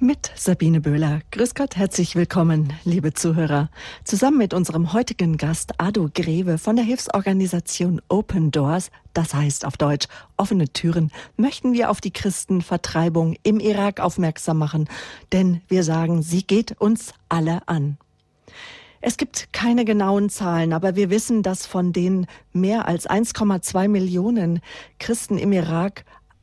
Mit Sabine Böhler. Grüß Gott, herzlich willkommen, liebe Zuhörer. Zusammen mit unserem heutigen Gast Ado Greve von der Hilfsorganisation Open Doors, das heißt auf Deutsch offene Türen, möchten wir auf die Christenvertreibung im Irak aufmerksam machen, denn wir sagen, sie geht uns alle an. Es gibt keine genauen Zahlen, aber wir wissen, dass von den mehr als 1,2 Millionen Christen im Irak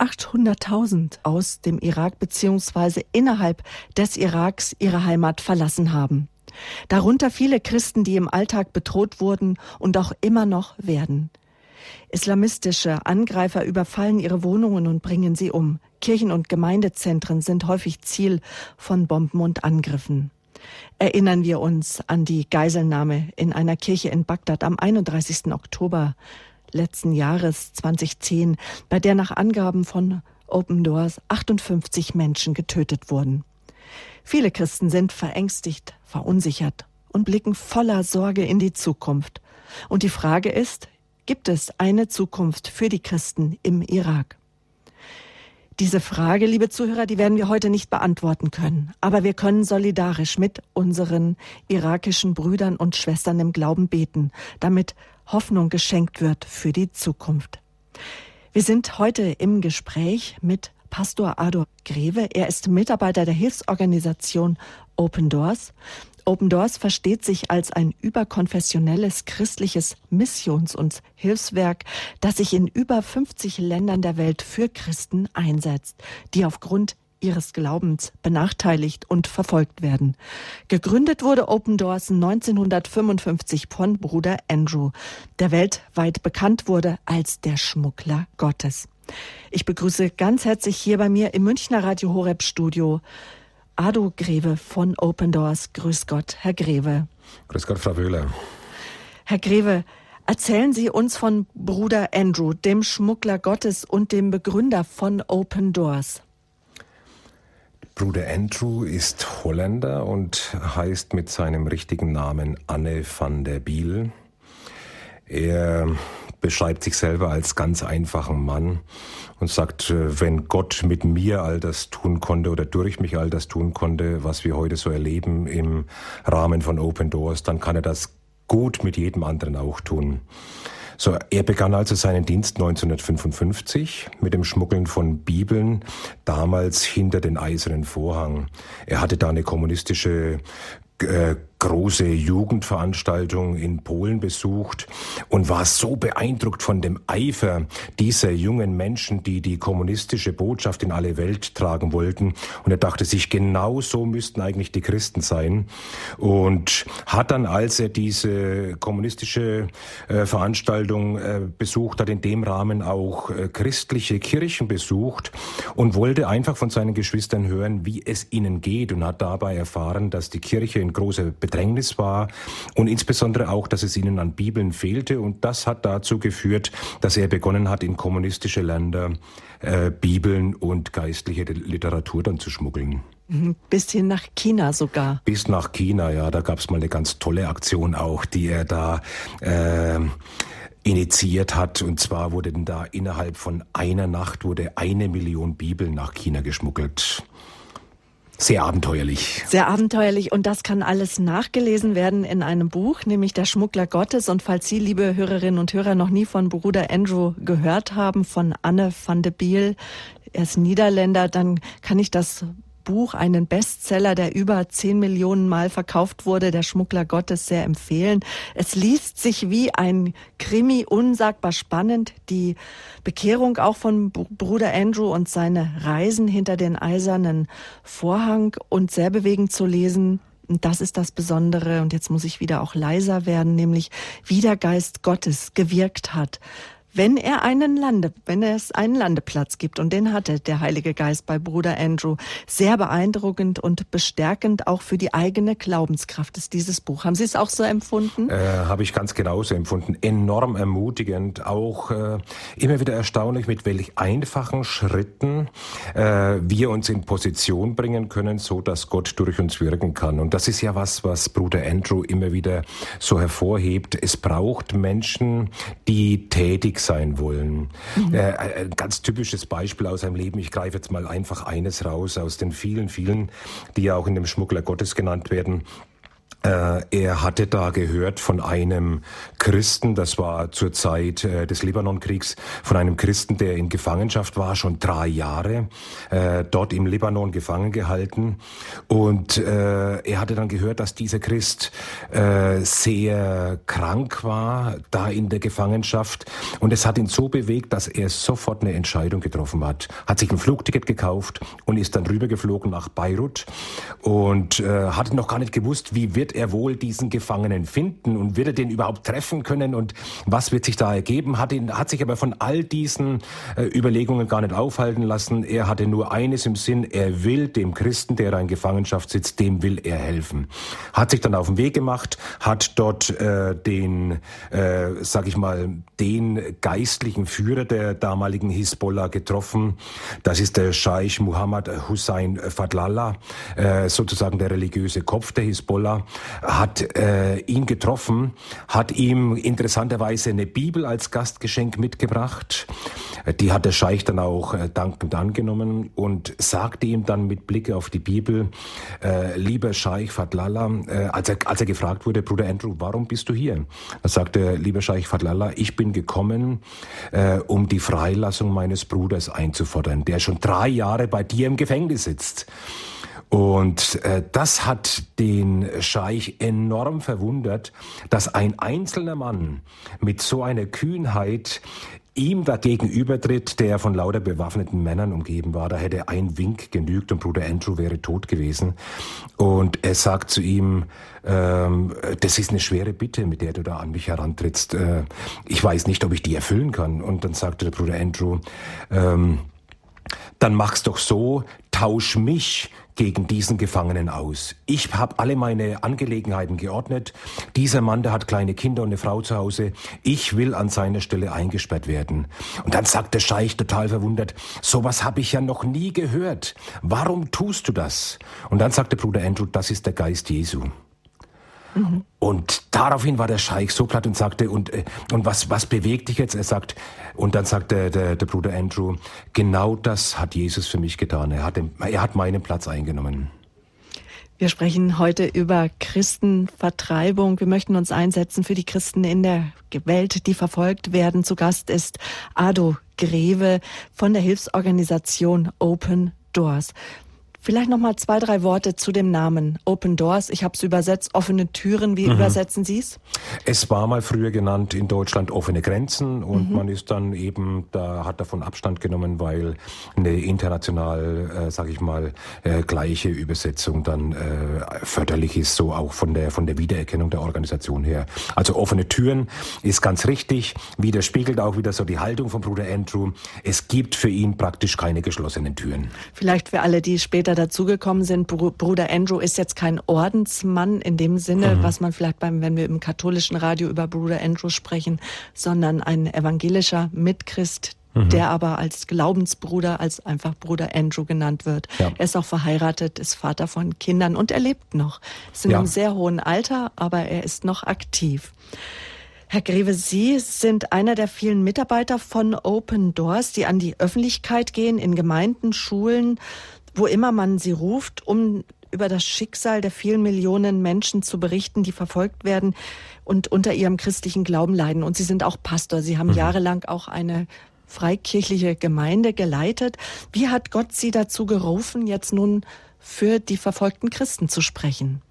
800.000 aus dem Irak bzw. innerhalb des Iraks ihre Heimat verlassen haben. Darunter viele Christen, die im Alltag bedroht wurden und auch immer noch werden. Islamistische Angreifer überfallen ihre Wohnungen und bringen sie um. Kirchen und Gemeindezentren sind häufig Ziel von Bomben und Angriffen. Erinnern wir uns an die Geiselnahme in einer Kirche in Bagdad am 31. Oktober letzten Jahres 2010, bei der nach Angaben von Open Doors 58 Menschen getötet wurden. Viele Christen sind verängstigt, verunsichert und blicken voller Sorge in die Zukunft. Und die Frage ist, gibt es eine Zukunft für die Christen im Irak? Diese Frage, liebe Zuhörer, die werden wir heute nicht beantworten können. Aber wir können solidarisch mit unseren irakischen Brüdern und Schwestern im Glauben beten, damit Hoffnung geschenkt wird für die Zukunft. Wir sind heute im Gespräch mit Pastor Ado Greve. Er ist Mitarbeiter der Hilfsorganisation Open Doors. Open Doors versteht sich als ein überkonfessionelles christliches Missions- und Hilfswerk, das sich in über 50 Ländern der Welt für Christen einsetzt, die aufgrund ihres Glaubens benachteiligt und verfolgt werden. Gegründet wurde Open Doors 1955 von Bruder Andrew, der weltweit bekannt wurde als der Schmuggler Gottes. Ich begrüße ganz herzlich hier bei mir im Münchner Radio Horeb Studio Ado Greve von Open Doors. Grüß Gott, Herr Greve. Grüß Gott, Frau Böhler. Herr Greve, erzählen Sie uns von Bruder Andrew, dem Schmuggler Gottes und dem Begründer von Open Doors. Bruder Andrew ist Holländer und heißt mit seinem richtigen Namen Anne van der Biel. Er beschreibt sich selber als ganz einfachen Mann und sagt, wenn Gott mit mir all das tun konnte oder durch mich all das tun konnte, was wir heute so erleben im Rahmen von Open Doors, dann kann er das gut mit jedem anderen auch tun. So, er begann also seinen Dienst 1955 mit dem Schmuggeln von Bibeln, damals hinter den eisernen Vorhang. Er hatte da eine kommunistische große Jugendveranstaltung in Polen besucht und war so beeindruckt von dem Eifer dieser jungen Menschen, die die kommunistische Botschaft in alle Welt tragen wollten. Und er dachte sich, genau so müssten eigentlich die Christen sein. Und hat dann, als er diese kommunistische Veranstaltung besucht hat, in dem Rahmen auch christliche Kirchen besucht und wollte einfach von seinen Geschwistern hören, wie es ihnen geht, und hat dabei erfahren, dass die Kirche in großer Bedrängnis war und insbesondere auch, dass es ihnen an Bibeln fehlte, und das hat dazu geführt, dass er begonnen hat, in kommunistische Länder Bibeln und geistliche Literatur dann zu schmuggeln. Bis hin nach China sogar. Bis nach China, ja, da gab es mal eine ganz tolle Aktion auch, die er da initiiert hat, und zwar wurde denn da innerhalb von einer Nacht 1 Million Bibeln nach China geschmuggelt. Sehr abenteuerlich. Sehr abenteuerlich, und das kann alles nachgelesen werden in einem Buch, nämlich Der Schmuggler Gottes. Und falls Sie, liebe Hörerinnen und Hörer, noch nie von Bruder Andrew gehört haben, von Anne van der Biel, er ist Niederländer, dann kann ich das Buch, einen Bestseller, der über 10 Millionen Mal verkauft wurde, Der Schmuggler Gottes, sehr empfehlen. Es liest sich wie ein Krimi, unsagbar spannend. Die Bekehrung auch von Bruder Andrew und seine Reisen hinter den eisernen Vorhang, und sehr bewegend zu lesen. Und das ist das Besondere, und jetzt muss ich wieder auch leiser werden, nämlich wie der Geist Gottes gewirkt hat. Wenn es einen Landeplatz gibt, und den hatte der Heilige Geist bei Bruder Andrew, sehr beeindruckend und bestärkend auch für die eigene Glaubenskraft ist dieses Buch. Haben Sie es auch so empfunden? Habe ich ganz genauso empfunden. Enorm ermutigend, auch immer wieder erstaunlich, mit welch einfachen Schritten wir uns in Position bringen können, so dass Gott durch uns wirken kann. Und das ist ja was Bruder Andrew immer wieder so hervorhebt. Es braucht Menschen, die tätig sein wollen. Ein ganz typisches Beispiel aus seinem Leben. Ich greife jetzt mal einfach eines raus aus den vielen, vielen, die ja auch in dem Schmuggler Gottes genannt werden. Er hatte da gehört von einem Christen, das war zur Zeit des Libanonkriegs, von einem Christen, der in Gefangenschaft war, schon 3 Jahre, dort im Libanon gefangen gehalten. Und er hatte dann gehört, dass dieser Christ sehr krank war, da in der Gefangenschaft. Und es hat ihn so bewegt, dass er sofort eine Entscheidung getroffen hat sich ein Flugticket gekauft und ist dann rübergeflogen nach Beirut und hatte noch gar nicht gewusst, wie wird er wohl diesen Gefangenen finden und wird er den überhaupt treffen können und was wird sich da ergeben? Hat sich aber von all diesen Überlegungen gar nicht aufhalten lassen. Er hatte nur eines im Sinn, er will dem Christen, der da in Gefangenschaft sitzt, dem will er helfen. Hat sich dann auf den Weg gemacht, hat dort den geistlichen Führer der damaligen Hisbollah getroffen. Das ist der Scheich Muhammad Hussein Fadlallah, sozusagen der religiöse Kopf der Hisbollah. Hat ihn getroffen, hat ihm interessanterweise eine Bibel als Gastgeschenk mitgebracht. Die hat der Scheich dann auch dankend angenommen und sagte ihm dann mit Blick auf die Bibel, lieber Scheich Fadlallah, als er gefragt wurde, Bruder Andrew, warum bist du hier? Da sagte, lieber Scheich Fadlallah, ich bin gekommen, um die Freilassung meines Bruders einzufordern, der schon 3 Jahre bei dir im Gefängnis sitzt. Und das hat den Scheich enorm verwundert, dass ein einzelner Mann mit so einer Kühnheit ihm da gegenübertritt, der von lauter bewaffneten Männern umgeben war. Da hätte ein Wink genügt und Bruder Andrew wäre tot gewesen. Und er sagt zu ihm, das ist eine schwere Bitte, mit der du da an mich herantrittst. Ich weiß nicht, ob ich die erfüllen kann. Und dann sagte der Bruder Andrew, dann mach's doch so, tausch mich gegen diesen Gefangenen aus. Ich habe alle meine Angelegenheiten geordnet. Dieser Mann, der hat kleine Kinder und eine Frau zu Hause. Ich will an seiner Stelle eingesperrt werden. Und dann sagt der Scheich total verwundert, sowas habe ich ja noch nie gehört. Warum tust du das? Und dann sagte Bruder Andrew, das ist der Geist Jesu. Und daraufhin war der Scheich so platt und sagte, und was bewegt dich jetzt? Und dann sagte der Bruder Andrew, genau das hat Jesus für mich getan. Er hat meinen Platz eingenommen. Wir sprechen heute über Christenvertreibung. Wir möchten uns einsetzen für die Christen in der Welt, die verfolgt werden. Zu Gast ist Ado Greve von der Hilfsorganisation Open Doors. Vielleicht noch mal 2, 3 Worte zu dem Namen Open Doors. Ich habe es übersetzt, offene Türen. Wie übersetzen Sie es? Es war mal früher genannt in Deutschland offene Grenzen und man ist dann eben, hat davon Abstand genommen, weil eine international, gleiche Übersetzung dann förderlich ist, so auch von der Wiedererkennung der Organisation her. Also offene Türen ist ganz richtig, widerspiegelt auch wieder so die Haltung von Bruder Andrew. Es gibt für ihn praktisch keine geschlossenen Türen. Vielleicht für alle, die später dazugekommen sind, Bruder Andrew ist jetzt kein Ordensmann in dem Sinne, was man vielleicht wenn wir im katholischen Radio über Bruder Andrew sprechen, sondern ein evangelischer Mitchrist, der aber als Glaubensbruder, als einfach Bruder Andrew genannt wird. Ja. Er ist auch verheiratet, ist Vater von Kindern und er lebt noch. Ist in einem sehr hohen Alter, aber er ist noch aktiv. Herr Greve, Sie sind einer der vielen Mitarbeiter von Open Doors, die an die Öffentlichkeit gehen, in Gemeinden, Schulen, wo immer man sie ruft, um über das Schicksal der vielen Millionen Menschen zu berichten, die verfolgt werden und unter ihrem christlichen Glauben leiden. Und Sie sind auch Pastor. Sie haben jahrelang auch eine freikirchliche Gemeinde geleitet. Wie hat Gott Sie dazu gerufen, jetzt nun für die verfolgten Christen zu sprechen?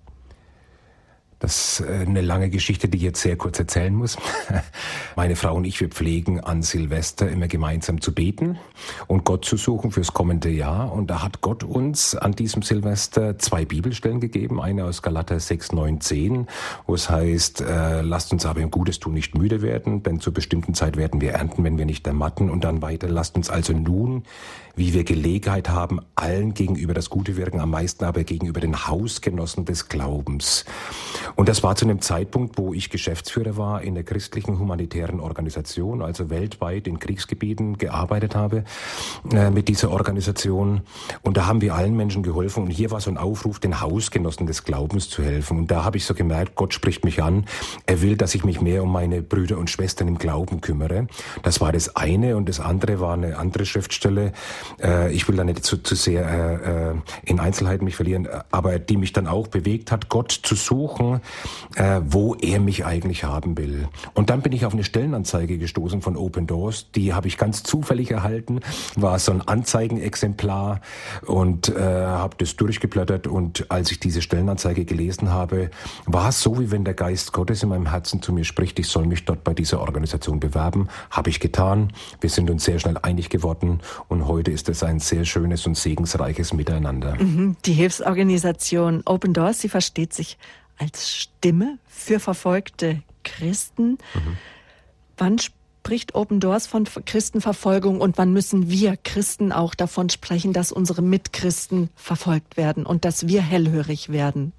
Das ist eine lange Geschichte, die ich jetzt sehr kurz erzählen muss. Meine Frau und ich, wir pflegen an Silvester immer gemeinsam zu beten und Gott zu suchen fürs kommende Jahr. Und da hat Gott uns an diesem Silvester 2 Bibelstellen gegeben. Eine aus Galater 6, 9, 10, wo es heißt, lasst uns aber im Gutes tun nicht müde werden, denn zur bestimmten Zeit werden wir ernten, wenn wir nicht ermatten. Und dann weiter, lasst uns also nun, wie wir Gelegenheit haben, allen gegenüber das Gute wirken, am meisten aber gegenüber den Hausgenossen des Glaubens. Und das war zu einem Zeitpunkt, wo ich Geschäftsführer war in der christlichen humanitären Organisation, also weltweit in Kriegsgebieten gearbeitet habe mit dieser Organisation. Und da haben wir allen Menschen geholfen. Und hier war so ein Aufruf, den Hausgenossen des Glaubens zu helfen. Und da habe ich so gemerkt, Gott spricht mich an. Er will, dass ich mich mehr um meine Brüder und Schwestern im Glauben kümmere. Das war das eine. Und das andere war eine andere Schriftstelle. Ich will da nicht zu sehr in Einzelheiten mich verlieren, aber die mich dann auch bewegt hat, Gott zu suchen, wo er mich eigentlich haben will. Und dann bin ich auf eine Stellenanzeige gestoßen von Open Doors. Die habe ich ganz zufällig erhalten. War so ein Anzeigenexemplar und habe das durchgeblättert. Und als ich diese Stellenanzeige gelesen habe, war es so, wie wenn der Geist Gottes in meinem Herzen zu mir spricht, ich soll mich dort bei dieser Organisation bewerben. Habe ich getan. Wir sind uns sehr schnell einig geworden und heute ist es ein sehr schönes und segensreiches Miteinander. Die Hilfsorganisation Open Doors, sie versteht sich als Stimme für verfolgte Christen. Wann spricht Open Doors von Christenverfolgung und wann müssen wir Christen auch davon sprechen, dass unsere Mitchristen verfolgt werden und dass wir hellhörig werden?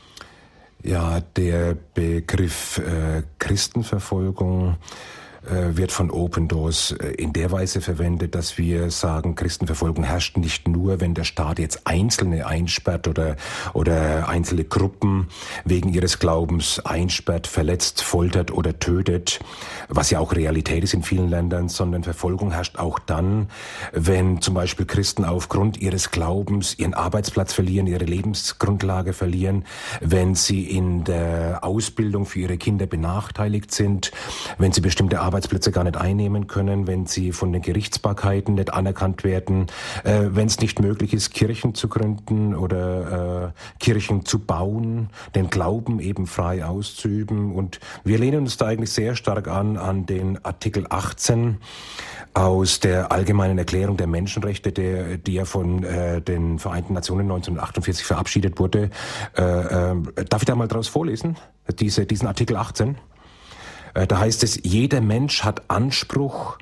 Ja, der Begriff Christenverfolgung wird von Open Doors in der Weise verwendet, dass wir sagen, Christenverfolgung herrscht nicht nur, wenn der Staat jetzt Einzelne einsperrt oder einzelne Gruppen wegen ihres Glaubens einsperrt, verletzt, foltert oder tötet, was ja auch Realität ist in vielen Ländern, sondern Verfolgung herrscht auch dann, wenn zum Beispiel Christen aufgrund ihres Glaubens ihren Arbeitsplatz verlieren, ihre Lebensgrundlage verlieren, wenn sie in der Ausbildung für ihre Kinder benachteiligt sind, wenn sie bestimmte Arbeitsplätze gar nicht einnehmen können, wenn sie von den Gerichtsbarkeiten nicht anerkannt werden, wenn es nicht möglich ist, Kirchen zu gründen oder Kirchen zu bauen, den Glauben eben frei auszuüben. Und wir lehnen uns da eigentlich sehr stark an den Artikel 18 aus der Allgemeinen Erklärung der Menschenrechte, die ja von den Vereinten Nationen 1948 verabschiedet wurde. Darf ich da mal draus vorlesen, diesen Artikel 18? Da heißt es, jeder Mensch hat Anspruch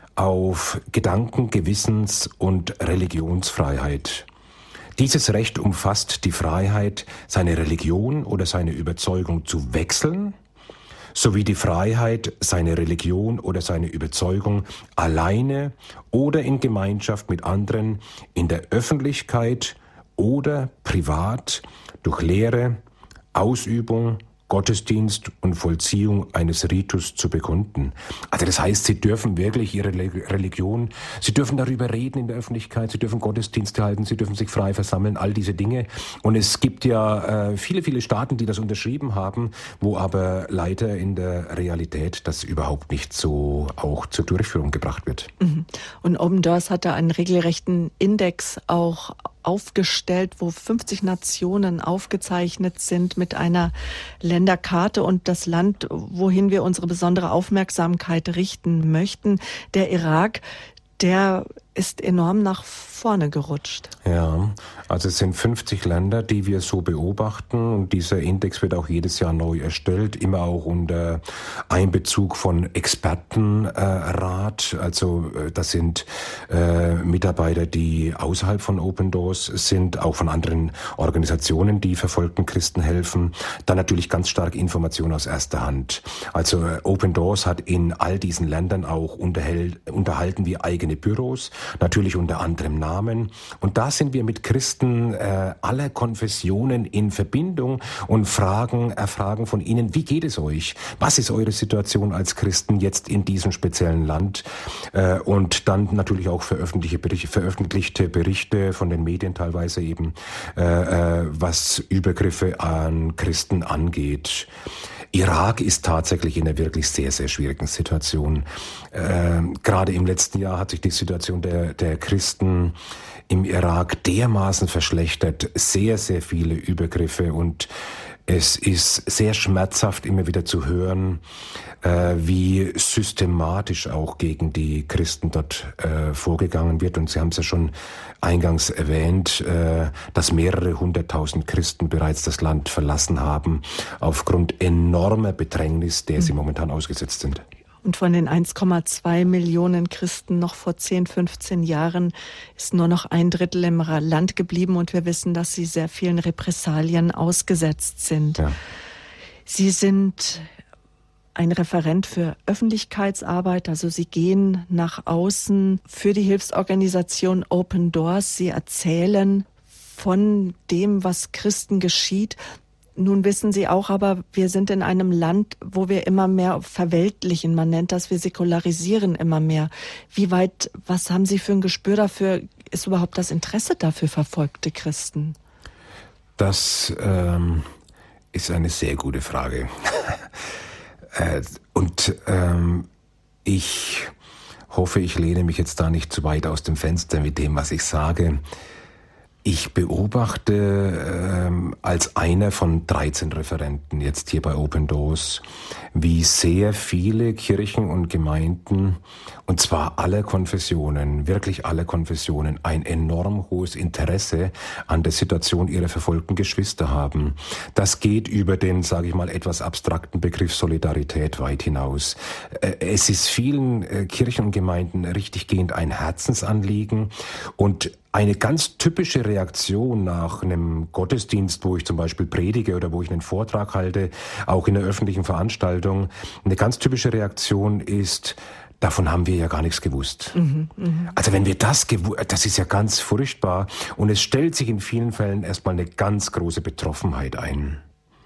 auf Gedanken-, Gewissens- und Religionsfreiheit. Dieses Recht umfasst die Freiheit, seine Religion oder seine Überzeugung zu wechseln, sowie die Freiheit, seine Religion oder seine Überzeugung alleine oder in Gemeinschaft mit anderen in der Öffentlichkeit oder privat durch Lehre, Ausübung, Gottesdienst und Vollziehung eines Ritus zu bekunden. Also das heißt, sie dürfen wirklich ihre Religion, sie dürfen darüber reden in der Öffentlichkeit, sie dürfen Gottesdienste halten, sie dürfen sich frei versammeln, all diese Dinge. Und es gibt ja viele Staaten, die das unterschrieben haben, wo aber leider in der Realität das überhaupt nicht so auch zur Durchführung gebracht wird. Und Open Doors hat da einen regelrechten Index auch aufgestellt, wo 50 Nationen aufgezeichnet sind mit einer Länderkarte und das Land, wohin wir unsere besondere Aufmerksamkeit richten möchten. Der Irak, der ist enorm nach vorne gerutscht. Ja, also es sind 50 Länder, die wir so beobachten und dieser Index wird auch jedes Jahr neu erstellt, immer auch unter Einbezug von Expertenrat. Also das sind Mitarbeiter, die außerhalb von Open Doors sind, auch von anderen Organisationen, die verfolgten Christen helfen. Dann natürlich ganz stark Information aus erster Hand. Also Open Doors hat in all diesen Ländern auch unterhalten wir eigene Büros, natürlich unter anderem Namen. Und da sind wir mit Christen aller Konfessionen in Verbindung und erfragen von ihnen, wie geht es euch? Was ist eure Situation als Christen jetzt in diesem speziellen Land? Und dann natürlich auch veröffentlichte Berichte von den Medien teilweise eben, was Übergriffe an Christen angeht. Irak ist tatsächlich in einer wirklich sehr, sehr schwierigen Situation. Gerade im letzten Jahr hat sich die Situation der Christen im Irak dermaßen verschlechtert. Sehr, sehr viele Übergriffe und es ist sehr schmerzhaft immer wieder zu hören, wie systematisch auch gegen die Christen dort vorgegangen wird. Und Sie haben es ja schon eingangs erwähnt, dass mehrere 100.000 Christen bereits das Land verlassen haben, aufgrund enormer Bedrängnis, der sie momentan ausgesetzt sind. Und von den 1,2 Millionen Christen noch vor 10, 15 Jahren ist nur noch 1/3 im Land geblieben. Und wir wissen, dass sie sehr vielen Repressalien ausgesetzt sind. Ja. Sie sind ein Referent für Öffentlichkeitsarbeit, also Sie gehen nach außen für die Hilfsorganisation Open Doors. Sie erzählen von dem, was Christen geschieht. Nun wissen Sie auch, aber wir sind in einem Land, wo wir immer mehr verweltlichen. Man nennt das, wir säkularisieren immer mehr. Was haben Sie für ein Gespür dafür? Ist überhaupt das Interesse dafür verfolgte Christen? Das ist eine sehr gute Frage. Ich hoffe, ich lehne mich jetzt da nicht zu weit aus dem Fenster mit dem, was ich sage. Ich beobachte als einer von 13 Referenten jetzt hier bei Open Doors, wie sehr viele Kirchen und Gemeinden, und zwar alle Konfessionen, wirklich alle Konfessionen, ein enorm hohes Interesse an der Situation ihrer verfolgten Geschwister haben. Das geht über den, sage ich mal, etwas abstrakten Begriff Solidarität weit hinaus. Es ist vielen Kirchen und Gemeinden richtiggehend ein Herzensanliegen, und eine ganz typische Reaktion nach einem Gottesdienst, wo ich zum Beispiel predige oder wo ich einen Vortrag halte, auch in einer öffentlichen Veranstaltung, eine ganz typische Reaktion ist: Davon haben wir ja gar nichts gewusst. Also wenn wir das ist ja ganz furchtbar, und es stellt sich in vielen Fällen erstmal eine ganz große Betroffenheit ein.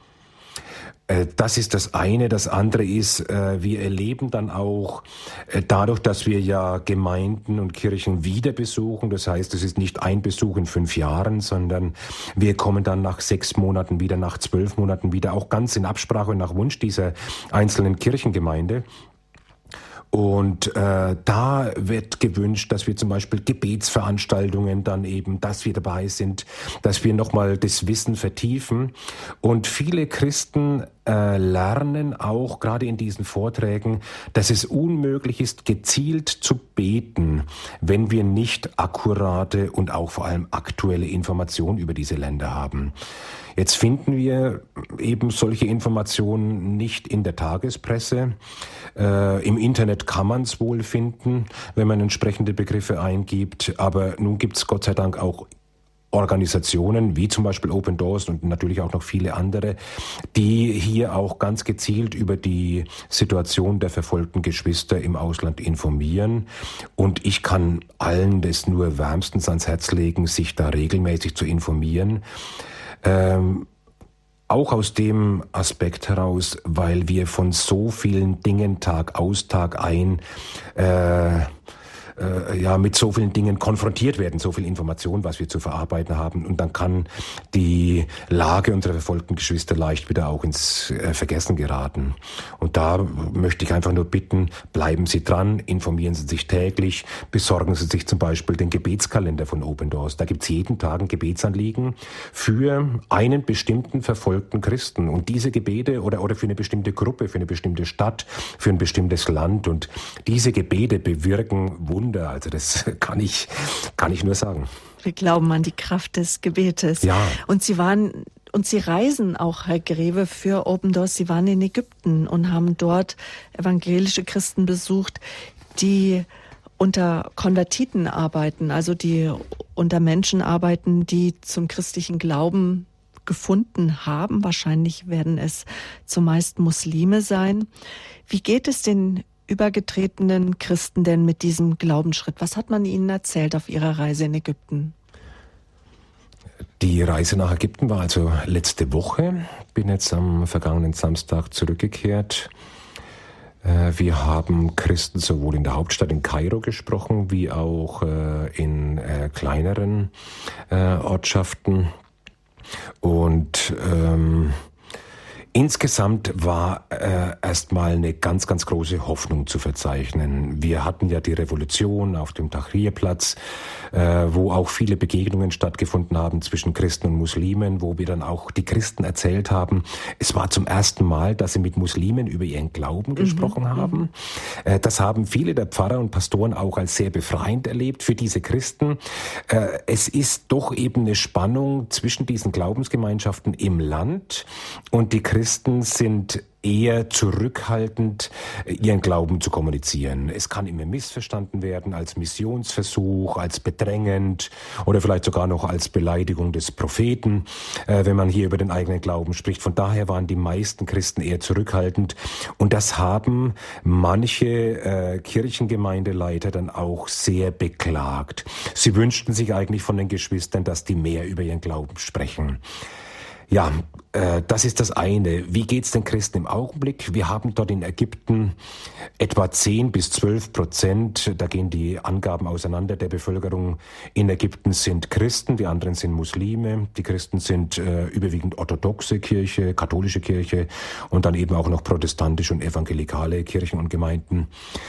Das ist das eine. Das andere ist, wir erleben dann auch dadurch, dass wir ja Gemeinden und Kirchen wieder besuchen. Das heißt, es ist nicht ein Besuch in 5 Jahren, sondern wir kommen dann nach 6 Monaten wieder, nach 12 Monaten wieder, auch ganz in Absprache und nach Wunsch dieser einzelnen Kirchengemeinde. Und da wird gewünscht, dass wir zum Beispiel Gebetsveranstaltungen dann eben, dass wir dabei sind, dass wir nochmal das Wissen vertiefen. Und viele Christen lernen auch gerade in diesen Vorträgen, dass es unmöglich ist, gezielt zu beten, wenn wir nicht akkurate und auch vor allem aktuelle Informationen über diese Länder haben. Jetzt finden wir eben solche Informationen nicht in der Tagespresse. Im Internet kann man es wohl finden, wenn man entsprechende Begriffe eingibt. Aber nun gibt es Gott sei Dank auch Organisationen wie zum Beispiel Open Doors und natürlich auch noch viele andere, die hier auch ganz gezielt über die Situation der verfolgten Geschwister im Ausland informieren. Und ich kann allen das nur wärmstens ans Herz legen, sich da regelmäßig zu informieren. Auch aus dem Aspekt heraus, weil wir von so vielen Dingen Tag aus, Tag ein mit so vielen Dingen konfrontiert werden, so viel Information, was wir zu verarbeiten haben. Und dann kann die Lage unserer verfolgten Geschwister leicht wieder auch ins Vergessen geraten. Und da möchte ich einfach nur bitten, bleiben Sie dran, informieren Sie sich täglich, besorgen Sie sich zum Beispiel den Gebetskalender von Open Doors. Da gibt es jeden Tag ein Gebetsanliegen für einen bestimmten verfolgten Christen. Und diese Gebete oder für eine bestimmte Gruppe, für eine bestimmte Stadt, für ein bestimmtes Land. Und diese Gebete bewirken Wunder. Also das kann ich nur sagen. Wir glauben an die Kraft des Gebetes. Ja. Und Sie reisen auch, Herr Greve, für Open Doors. Sie waren in Ägypten und haben dort evangelische Christen besucht, die unter Konvertiten arbeiten, also die unter Menschen arbeiten, die zum christlichen Glauben gefunden haben. Wahrscheinlich werden es zumeist Muslime sein. Wie geht es den übergetretenen Christen denn mit diesem Glaubensschritt? Was hat man ihnen erzählt auf ihrer Reise in Ägypten? Die Reise nach Ägypten war also letzte Woche. Bin jetzt am vergangenen Samstag zurückgekehrt. Wir haben Christen sowohl in der Hauptstadt in Kairo gesprochen, wie auch in kleineren Ortschaften. Und insgesamt war erstmal eine ganz, ganz große Hoffnung zu verzeichnen. Wir hatten ja die Revolution auf dem Tahrirplatz, wo auch viele Begegnungen stattgefunden haben zwischen Christen und Muslimen, wo wir dann auch die Christen erzählt haben, es war zum ersten Mal, dass sie mit Muslimen über ihren Glauben gesprochen haben. Das haben viele der Pfarrer und Pastoren auch als sehr befreiend erlebt für diese Christen. Es ist doch eben eine Spannung zwischen diesen Glaubensgemeinschaften im Land, und die Christen sind eher zurückhaltend, ihren Glauben zu kommunizieren. Es kann immer missverstanden werden als Missionsversuch, als bedrängend oder vielleicht sogar noch als Beleidigung des Propheten, wenn man hier über den eigenen Glauben spricht. Von daher waren die meisten Christen eher zurückhaltend und das haben manche Kirchengemeindeleiter dann auch sehr beklagt. Sie wünschten sich eigentlich von den Geschwistern, dass die mehr über ihren Glauben sprechen. Ja, das ist das eine. Wie geht's den Christen im Augenblick? Wir haben dort in Ägypten etwa 10-12%, da gehen die Angaben auseinander, der Bevölkerung in Ägypten sind Christen, die anderen sind Muslime. Die Christen sind überwiegend orthodoxe Kirche, katholische Kirche und dann eben auch noch protestantische und evangelikale Kirchen und Gemeinden.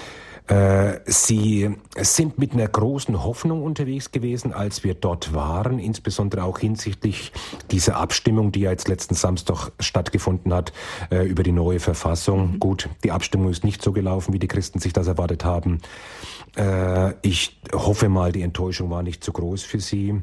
Sie sind mit einer großen Hoffnung unterwegs gewesen, als wir dort waren, insbesondere auch hinsichtlich dieser Abstimmung, die ja jetzt letzten Samstag stattgefunden hat, über die neue Verfassung. Gut, die Abstimmung ist nicht so gelaufen, wie die Christen sich das erwartet haben. Ich hoffe mal, die Enttäuschung war nicht zu groß für sie.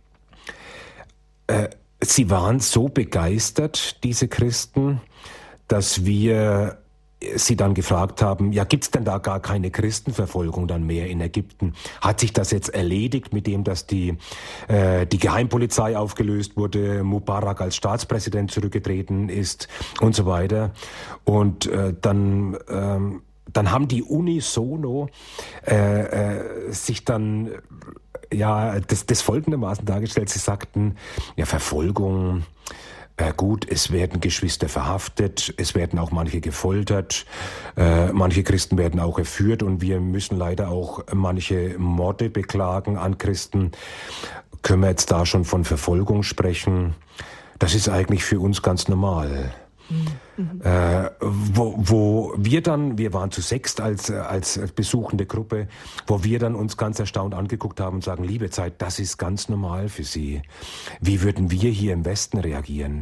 Sie waren so begeistert, diese Christen, dass wir sie dann gefragt haben, ja, gibt's denn da gar keine Christenverfolgung dann mehr in Ägypten? Hat sich das jetzt erledigt mit dem, dass die Geheimpolizei aufgelöst wurde, Mubarak als Staatspräsident zurückgetreten ist und so weiter? Und dann haben die unisono sich dann das folgendermaßen dargestellt. Sie sagten, ja, Verfolgung, gut, es werden Geschwister verhaftet, es werden auch manche gefoltert, manche Christen werden auch entführt und wir müssen leider auch manche Morde beklagen an Christen. Können wir jetzt da schon von Verfolgung sprechen? Das ist eigentlich für uns ganz normal. Wir waren zu 6 als besuchende Gruppe, wo wir dann uns ganz erstaunt angeguckt haben und sagen, liebe Zeit, das ist ganz normal für Sie. Wie würden wir hier im Westen reagieren?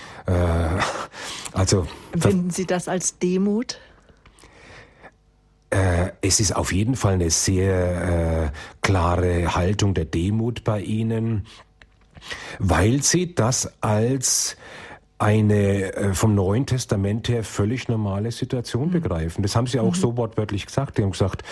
Empfinden Sie das als Demut? Es ist auf jeden Fall eine sehr klare Haltung der Demut bei Ihnen, weil Sie das als eine vom Neuen Testament her völlig normale Situation begreifen. Das haben sie auch so wortwörtlich gesagt. Die haben gesagt,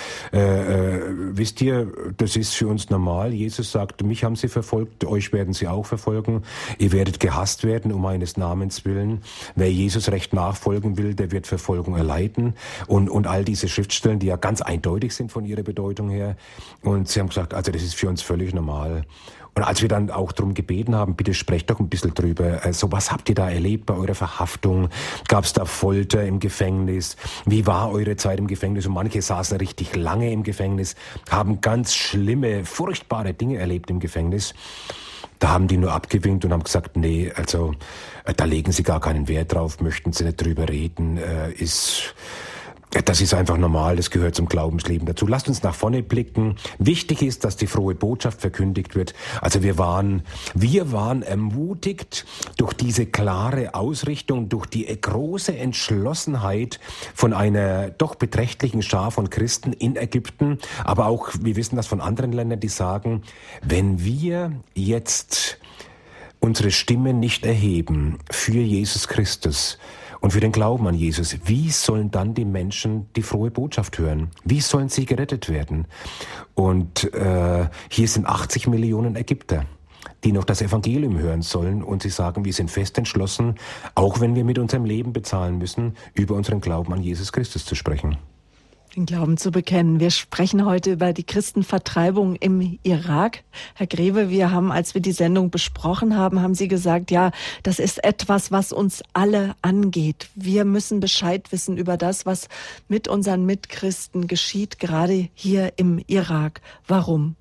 wisst ihr, das ist für uns normal. Jesus sagt, mich haben sie verfolgt, euch werden sie auch verfolgen. Ihr werdet gehasst werden um meines Namens willen. Wer Jesus recht nachfolgen will, der wird Verfolgung erleiden. Und all diese Schriftstellen, die ja ganz eindeutig sind von ihrer Bedeutung her. Und sie haben gesagt, also das ist für uns völlig normal. Und als wir dann auch darum gebeten haben, bitte sprecht doch ein bisschen drüber, so was habt ihr da erlebt bei eurer Verhaftung? Gab es da Folter im Gefängnis? Wie war eure Zeit im Gefängnis? Und manche saßen richtig lange im Gefängnis, haben ganz schlimme, furchtbare Dinge erlebt im Gefängnis. Da haben die nur abgewinkt und haben gesagt, nee, also da legen sie gar keinen Wert drauf, möchten sie nicht drüber reden, das ist einfach normal, das gehört zum Glaubensleben dazu. Lasst uns nach vorne blicken. Wichtig ist, dass die frohe Botschaft verkündigt wird. Also wir waren ermutigt durch diese klare Ausrichtung, durch die große Entschlossenheit von einer doch beträchtlichen Schar von Christen in Ägypten. Aber auch, wir wissen das von anderen Ländern, die sagen, wenn wir jetzt unsere Stimme nicht erheben für Jesus Christus, und für den Glauben an Jesus, wie sollen dann die Menschen die frohe Botschaft hören? Wie sollen sie gerettet werden? Und hier sind 80 Millionen Ägypter, die noch das Evangelium hören sollen. Und sie sagen, wir sind fest entschlossen, auch wenn wir mit unserem Leben bezahlen müssen, über unseren Glauben an Jesus Christus zu sprechen. Den Glauben zu bekennen. Wir sprechen heute über die Christenvertreibung im Irak. Herr Greve, wir haben, als wir die Sendung besprochen haben, haben Sie gesagt, ja, das ist etwas, was uns alle angeht. Wir müssen Bescheid wissen über das, was mit unseren Mitchristen geschieht, gerade hier im Irak. Warum?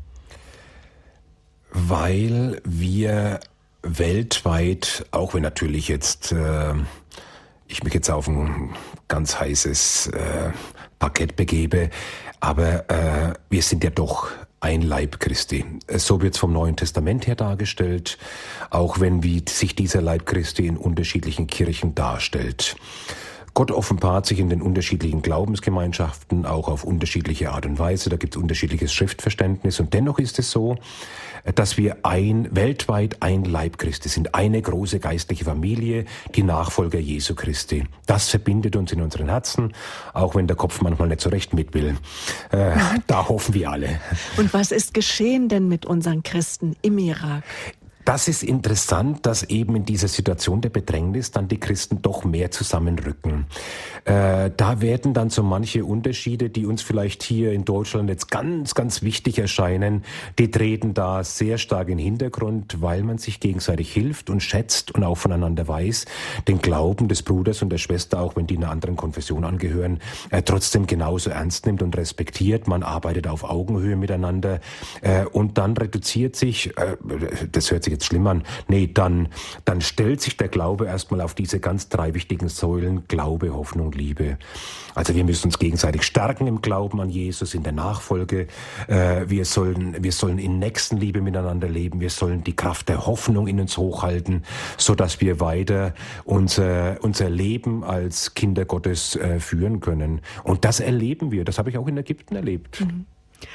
Weil wir weltweit, auch wenn natürlich jetzt ich mich jetzt auf ein ganz heißes Parkett begebe, aber wir sind ja doch ein Leib Christi. So wird es vom Neuen Testament her dargestellt, auch wenn sich dieser Leib Christi in unterschiedlichen Kirchen darstellt. Gott offenbart sich in den unterschiedlichen Glaubensgemeinschaften auch auf unterschiedliche Art und Weise. Da gibt es unterschiedliches Schriftverständnis. Und dennoch ist es so, dass wir weltweit ein Leib Christi sind, eine große geistliche Familie, die Nachfolger Jesu Christi. Das verbindet uns in unseren Herzen, auch wenn der Kopf manchmal nicht so recht mit will. Da hoffen wir alle. Und was ist geschehen denn mit unseren Christen im Irak? Das ist interessant, dass eben in dieser Situation der Bedrängnis dann die Christen doch mehr zusammenrücken. Da werden dann so manche Unterschiede, die uns vielleicht hier in Deutschland jetzt ganz, ganz wichtig erscheinen, die treten da sehr stark in den Hintergrund, weil man sich gegenseitig hilft und schätzt und auch voneinander weiß, den Glauben des Bruders und der Schwester, auch wenn die einer anderen Konfession angehören, trotzdem genauso ernst nimmt und respektiert. Man arbeitet auf Augenhöhe miteinander und dann reduziert sich, das hört sich jetzt schlimm an. Nee, dann stellt sich der Glaube erstmal auf diese ganz drei wichtigen Säulen: Glaube, Hoffnung, Liebe. Also wir müssen uns gegenseitig stärken im Glauben an Jesus, in der Nachfolge. Wir sollen in Nächstenliebe miteinander leben. Wir sollen die Kraft der Hoffnung in uns hochhalten, so dass wir weiter unser Leben als Kinder Gottes führen können. Und das erleben wir. Das habe ich auch in Ägypten erlebt. Mhm.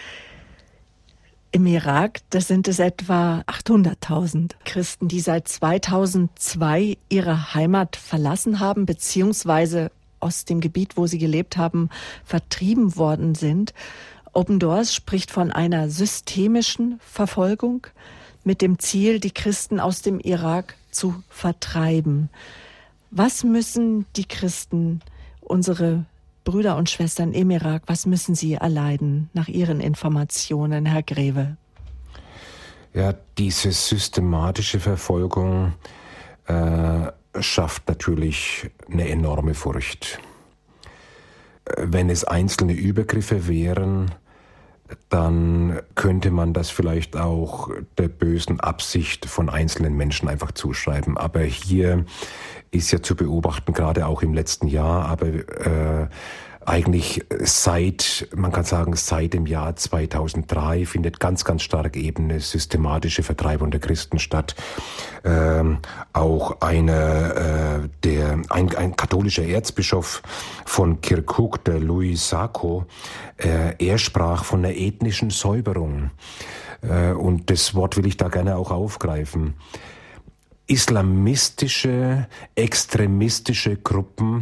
Im Irak, das sind es etwa 800.000 Christen, die seit 2002 ihre Heimat verlassen haben, beziehungsweise aus dem Gebiet, wo sie gelebt haben, vertrieben worden sind. Open Doors spricht von einer systemischen Verfolgung mit dem Ziel, die Christen aus dem Irak zu vertreiben. Was müssen die Christen, unsere Brüder und Schwestern im Irak, was müssen sie erleiden nach Ihren Informationen, Herr Greve? Ja, diese systematische Verfolgung schafft natürlich eine enorme Furcht. Wenn es einzelne Übergriffe wären, dann könnte man das vielleicht auch der bösen Absicht von einzelnen Menschen einfach zuschreiben. Aber hier ist ja zu beobachten, gerade auch im letzten Jahr, aber eigentlich man kann sagen, seit dem Jahr 2003 findet ganz, ganz stark eben eine systematische Vertreibung der Christen statt. Auch ein katholischer Erzbischof von Kirkuk, der Louis Sako, er sprach von einer ethnischen Säuberung. Und das Wort will ich da gerne auch aufgreifen. Islamistische, extremistische Gruppen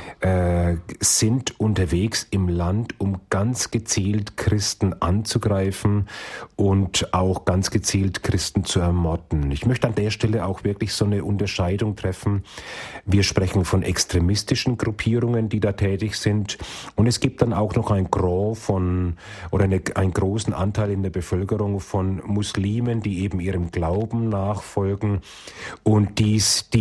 sind unterwegs im Land, um ganz gezielt Christen anzugreifen und auch ganz gezielt Christen zu ermorden. Ich möchte an der Stelle auch wirklich so eine Unterscheidung treffen. Wir sprechen von extremistischen Gruppierungen, die da tätig sind, und es gibt dann auch noch einen großen Anteil in der Bevölkerung von Muslimen, die eben ihrem Glauben nachfolgen und die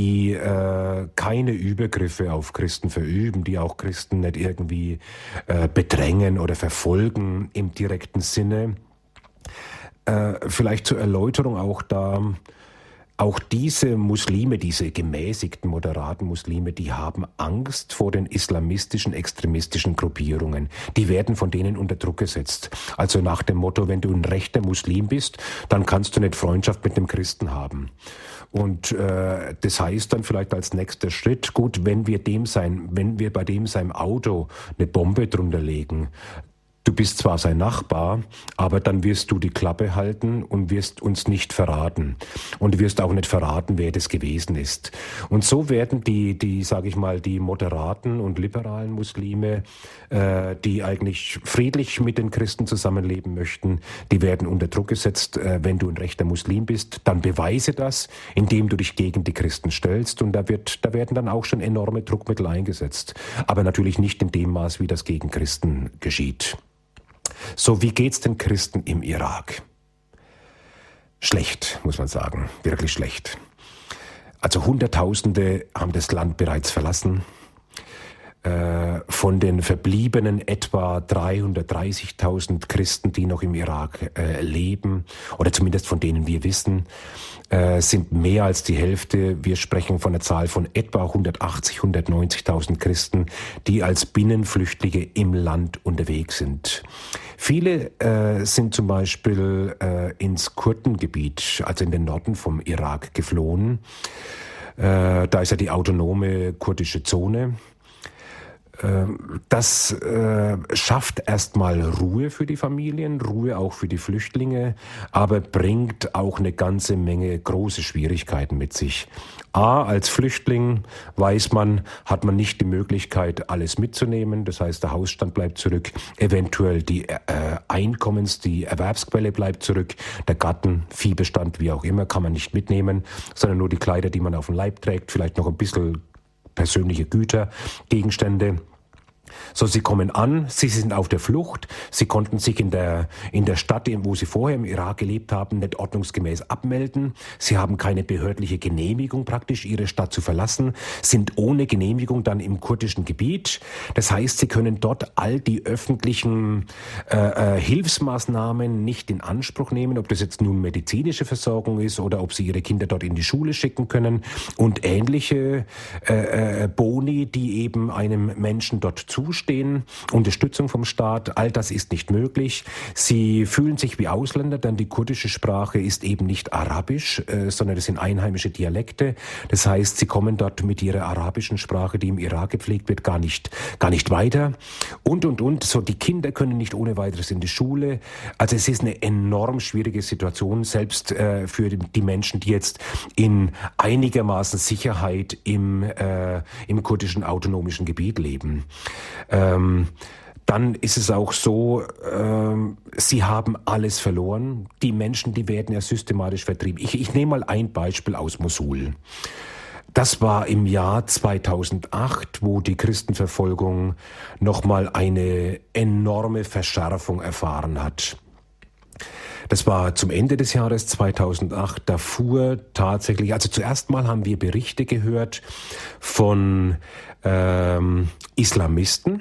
keine Übergriffe auf Christen verüben, die auch Christen nicht irgendwie bedrängen oder verfolgen im direkten Sinne. Vielleicht zur Erläuterung auch da, auch diese Muslime, diese gemäßigten, moderaten Muslime, die haben Angst vor den islamistischen, extremistischen Gruppierungen. Die werden von denen unter Druck gesetzt. Also nach dem Motto, wenn du ein rechter Muslim bist, dann kannst du nicht Freundschaft mit dem Christen haben. Und das heißt dann vielleicht als nächster Schritt, gut, wenn wir bei dem seinem Auto eine Bombe drunter legen, du bist zwar sein Nachbar, aber dann wirst du die Klappe halten und wirst uns nicht verraten. Und du wirst auch nicht verraten, wer das gewesen ist. Und so werden die moderaten und liberalen Muslime, die eigentlich friedlich mit den Christen zusammenleben möchten, die werden unter Druck gesetzt. Wenn du ein rechter Muslim bist, dann beweise das, indem du dich gegen die Christen stellst. Und da werden dann auch schon enorme Druckmittel eingesetzt. Aber natürlich nicht in dem Maß, wie das gegen Christen geschieht. So, wie geht's den Christen im Irak? Schlecht, muss man sagen, wirklich schlecht. Also Hunderttausende haben das Land bereits verlassen. Von den verbliebenen etwa 330.000 Christen, die noch im Irak leben, oder zumindest von denen wir wissen, sind mehr als die Hälfte. Wir sprechen von einer Zahl von etwa 180.000, 190.000 Christen, die als Binnenflüchtlinge im Land unterwegs sind. Viele sind zum Beispiel ins Kurdengebiet, also in den Norden vom Irak, geflohen. Da ist ja die autonome kurdische Zone. Das schafft erstmal Ruhe für die Familien, Ruhe auch für die Flüchtlinge, aber bringt auch eine ganze Menge große Schwierigkeiten mit sich. Als Flüchtling weiß man, hat man nicht die Möglichkeit, alles mitzunehmen. Das heißt, der Hausstand bleibt zurück, eventuell die die Erwerbsquelle bleibt zurück, der Garten, Viehbestand, wie auch immer, kann man nicht mitnehmen, sondern nur die Kleider, die man auf dem Leib trägt, vielleicht noch ein bisschen persönliche Güter, Gegenstände. So, sie kommen an, sie sind auf der Flucht, sie konnten sich in der Stadt, wo sie vorher im Irak gelebt haben, nicht ordnungsgemäß abmelden. Sie haben keine behördliche Genehmigung praktisch, ihre Stadt zu verlassen, sind ohne Genehmigung dann im kurdischen Gebiet. Das heißt, sie können dort all die öffentlichen Hilfsmaßnahmen nicht in Anspruch nehmen, ob das jetzt nun medizinische Versorgung ist oder ob sie ihre Kinder dort in die Schule schicken können und ähnliche Boni, die eben einem Menschen dort zustehen, Unterstützung vom Staat, all das ist nicht möglich. Sie fühlen sich wie Ausländer, denn die kurdische Sprache ist eben nicht arabisch, sondern das sind einheimische Dialekte. Das heißt, sie kommen dort mit ihrer arabischen Sprache, die im Irak gepflegt wird, gar nicht weiter. Und. So, die Kinder können nicht ohne weiteres in die Schule. Also es ist eine enorm schwierige Situation, selbst für die Menschen, die jetzt in einigermaßen Sicherheit im kurdischen autonomischen Gebiet leben. Dann ist es auch so, sie haben alles verloren. Die Menschen, die werden ja systematisch vertrieben. Ich nehme mal ein Beispiel aus Mosul. Das war im Jahr 2008, wo die Christenverfolgung nochmal eine enorme Verschärfung erfahren hat. Das war zum Ende des Jahres 2008. Da fuhr tatsächlich, also zuerst mal haben wir Berichte gehört von Islamisten,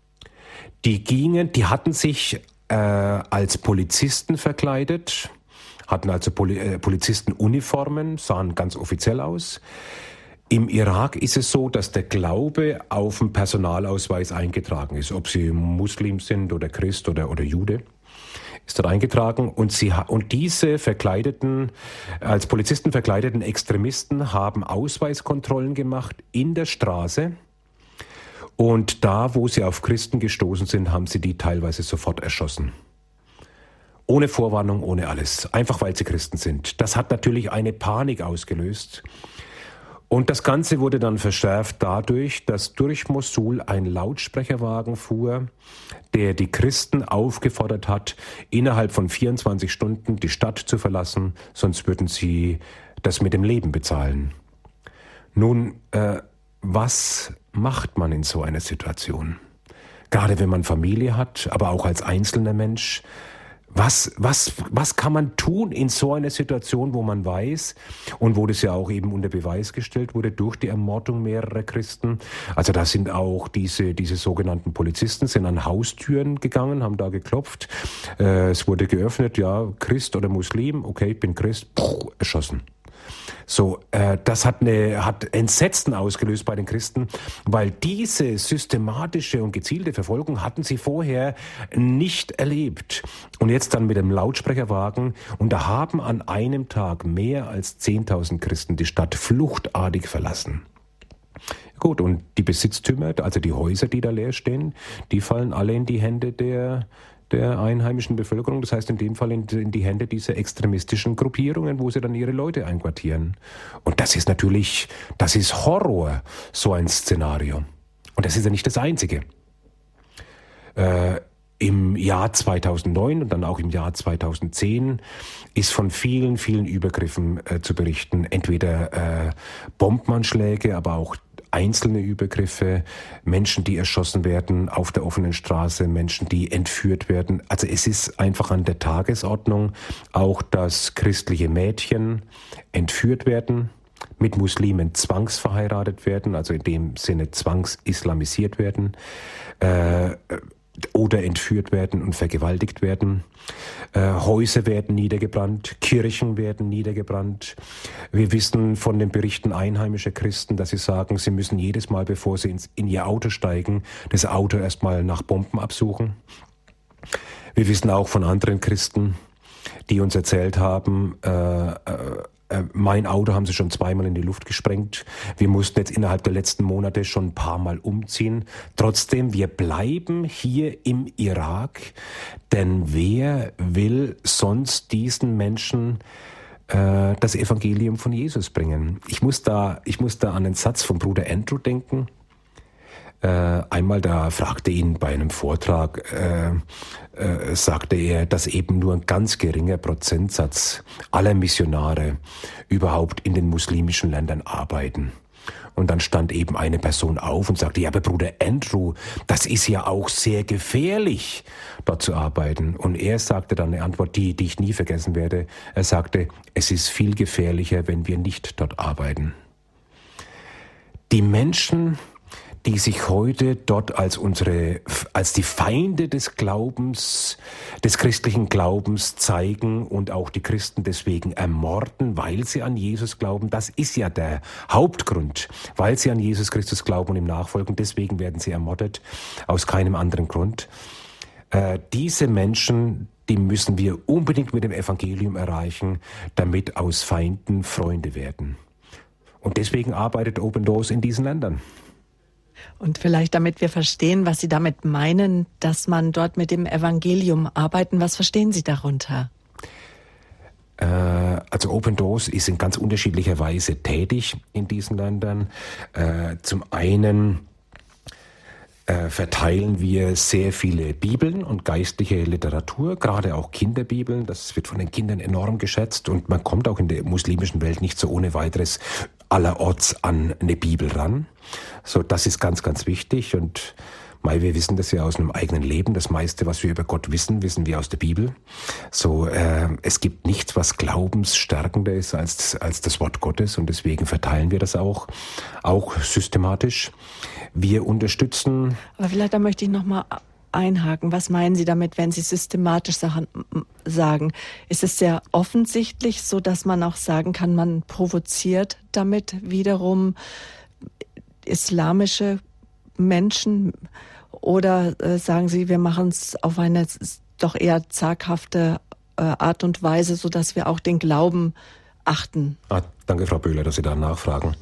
die hatten sich als Polizisten verkleidet, hatten also Polizistenuniformen, sahen ganz offiziell aus. Im Irak ist es so, dass der Glaube auf dem Personalausweis eingetragen ist, ob sie Muslim sind oder Christ oder Jude. Ist dort eingetragen und diese als Polizisten verkleideten Extremisten haben Ausweiskontrollen gemacht in der Straße und da, wo sie auf Christen gestoßen sind, haben sie die teilweise sofort erschossen. Ohne Vorwarnung, ohne alles. Einfach weil sie Christen sind. Das hat natürlich eine Panik ausgelöst. Und das Ganze wurde dann verschärft dadurch, dass durch Mosul ein Lautsprecherwagen fuhr, der die Christen aufgefordert hat, innerhalb von 24 Stunden die Stadt zu verlassen, sonst würden sie das mit dem Leben bezahlen. Nun, was macht man in so einer Situation? Gerade wenn man Familie hat, aber auch als einzelner Mensch. Was kann man tun in so einer Situation, wo man weiß und wo das ja auch eben unter Beweis gestellt wurde durch die Ermordung mehrerer Christen? Also da sind auch diese sogenannten Polizisten sind an Haustüren gegangen, haben da geklopft. Es wurde geöffnet, ja, Christ oder Muslim, okay, ich bin Christ, erschossen. So, das hat Entsetzen ausgelöst bei den Christen, weil diese systematische und gezielte Verfolgung hatten sie vorher nicht erlebt. Und jetzt dann mit dem Lautsprecherwagen, und da haben an einem Tag mehr als 10.000 Christen die Stadt fluchtartig verlassen. Gut, und die Besitztümer, also die Häuser, die da leer stehen, die fallen alle in die Hände der einheimischen Bevölkerung, das heißt in dem Fall in die Hände dieser extremistischen Gruppierungen, wo sie dann ihre Leute einquartieren. Und das ist Horror, so ein Szenario. Und das ist ja nicht das Einzige. Im Jahr 2009 und dann auch im Jahr 2010 ist von vielen, vielen Übergriffen zu berichten. Entweder Bombenanschläge, aber auch einzelne Übergriffe, Menschen, die erschossen werden auf der offenen Straße, Menschen, die entführt werden. Also es ist einfach an der Tagesordnung auch, dass christliche Mädchen entführt werden, mit Muslimen zwangsverheiratet werden, also in dem Sinne zwangsislamisiert werden, oder entführt werden und vergewaltigt werden. Häuser werden niedergebrannt, Kirchen werden niedergebrannt. Wir wissen von den Berichten einheimischer Christen, dass sie sagen, sie müssen jedes Mal, bevor sie in ihr Auto steigen, das Auto erstmal nach Bomben absuchen. Wir wissen auch von anderen Christen, die uns erzählt haben, Mein Auto haben sie schon zweimal in die Luft gesprengt. Wir mussten jetzt innerhalb der letzten Monate schon ein paar Mal umziehen. Trotzdem, wir bleiben hier im Irak, denn wer will sonst diesen Menschen das Evangelium von Jesus bringen? Ich muss da an den Satz vom Bruder Andrew denken. Einmal, da fragte ihn bei einem Vortrag, sagte er, dass eben nur ein ganz geringer Prozentsatz aller Missionare überhaupt in den muslimischen Ländern arbeiten. Und dann stand eben eine Person auf und sagte, ja, aber Bruder Andrew, das ist ja auch sehr gefährlich, dort zu arbeiten. Und er sagte dann eine Antwort, die ich nie vergessen werde. Er sagte, es ist viel gefährlicher, wenn wir nicht dort arbeiten. Die Menschen, die sich heute dort als die Feinde des Glaubens, des christlichen Glaubens zeigen und auch die Christen deswegen ermorden, weil sie an Jesus glauben. Das ist ja der Hauptgrund, weil sie an Jesus Christus glauben und ihm nachfolgen. Deswegen werden sie ermordet, aus keinem anderen Grund. Diese Menschen, die müssen wir unbedingt mit dem Evangelium erreichen, damit aus Feinden Freunde werden. Und deswegen arbeitet Open Doors in diesen Ländern. Und vielleicht, damit wir verstehen, was Sie damit meinen, dass man dort mit dem Evangelium arbeiten, was verstehen Sie darunter? Also Open Doors ist in ganz unterschiedlicher Weise tätig in diesen Ländern. Zum einen verteilen wir sehr viele Bibeln und geistliche Literatur, gerade auch Kinderbibeln. Das wird von den Kindern enorm geschätzt und man kommt auch in der muslimischen Welt nicht so ohne weiteres allerorts an eine Bibel ran. So, das ist ganz, ganz wichtig und wir wissen das ja aus einem eigenen Leben. Das meiste, was wir über Gott wissen, wissen wir aus der Bibel. So, es gibt nichts, was glaubensstärkender ist als das Wort Gottes und deswegen verteilen wir das auch systematisch. Wir unterstützen. Aber vielleicht da möchte ich noch mal einhaken. Was meinen Sie damit, wenn Sie systematisch Sachen sagen? Ist es sehr offensichtlich, so dass man auch sagen kann, man provoziert damit wiederum islamische Menschen? Oder sagen Sie, wir machen es auf eine doch eher zaghafte Art und Weise, so dass wir auch den Glauben achten? Danke, Frau Böhler, dass Sie da nachfragen.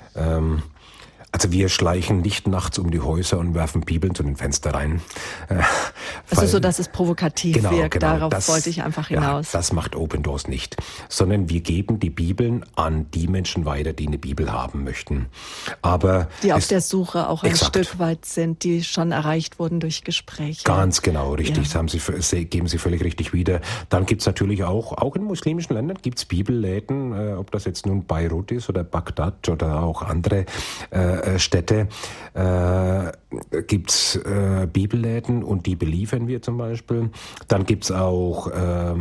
Also wir schleichen nicht nachts um die Häuser und werfen Bibeln zu den Fenstern rein. Also so, dass es provokativ wirkt. Genau, darauf wollte ich einfach hinaus. Ja, das macht Open Doors nicht. Sondern wir geben die Bibeln an die Menschen weiter, die eine Bibel haben möchten. Aber die auf der Suche auch ein Stück weit sind, die schon erreicht wurden durch Gespräche. Ganz genau, richtig. Ja. Das geben Sie völlig richtig wieder. Dann gibt's natürlich auch in muslimischen Ländern gibt's Bibelläden, ob das jetzt nun Beirut ist oder Bagdad oder auch andere Städte, gibt's Bibelläden und die beliefern wir zum Beispiel. Dann gibt's auch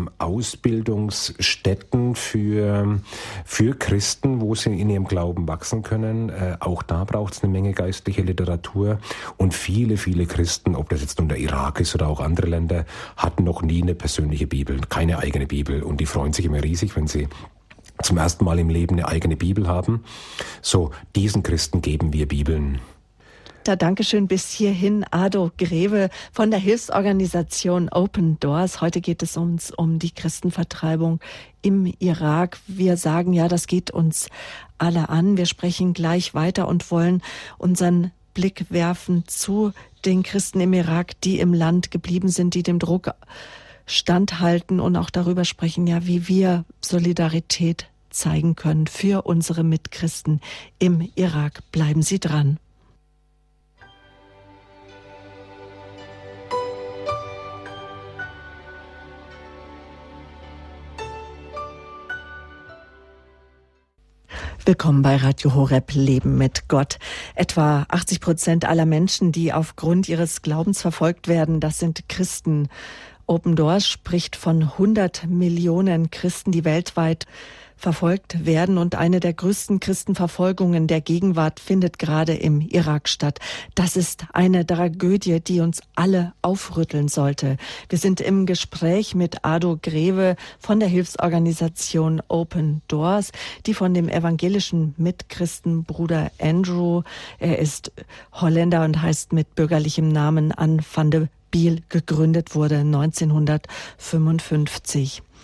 Ausbildungsstätten für Christen, wo sie in ihrem Glauben wachsen können. Auch da braucht's eine Menge geistliche Literatur und viele, viele Christen, ob das jetzt nun der Irak ist oder auch andere Länder, hatten noch nie eine persönliche Bibel, keine eigene Bibel und die freuen sich immer riesig, wenn sie zum ersten Mal im Leben eine eigene Bibel haben. So, diesen Christen geben wir Bibeln. Dankeschön bis hierhin, Ado Greve von der Hilfsorganisation Open Doors. Heute geht es uns um die Christenvertreibung im Irak. Wir sagen ja, das geht uns alle an. Wir sprechen gleich weiter und wollen unseren Blick werfen zu den Christen im Irak, die im Land geblieben sind, die dem Druck standhalten und auch darüber sprechen, ja, wie wir Solidarität zeigen können für unsere Mitchristen im Irak. Bleiben Sie dran. Willkommen bei Radio Horeb Leben mit Gott. Etwa 80% aller Menschen, die aufgrund ihres Glaubens verfolgt werden, das sind Christen. Open Doors spricht von 100 Millionen Christen, die weltweit verfolgt werden. Und eine der größten Christenverfolgungen der Gegenwart findet gerade im Irak statt. Das ist eine Tragödie, die uns alle aufrütteln sollte. Wir sind im Gespräch mit Ado Greve von der Hilfsorganisation Open Doors, die von dem evangelischen Mitchristen Bruder Andrew, er ist Holländer und heißt mit bürgerlichem Namen An van de Biel, gegründet wurde 1955.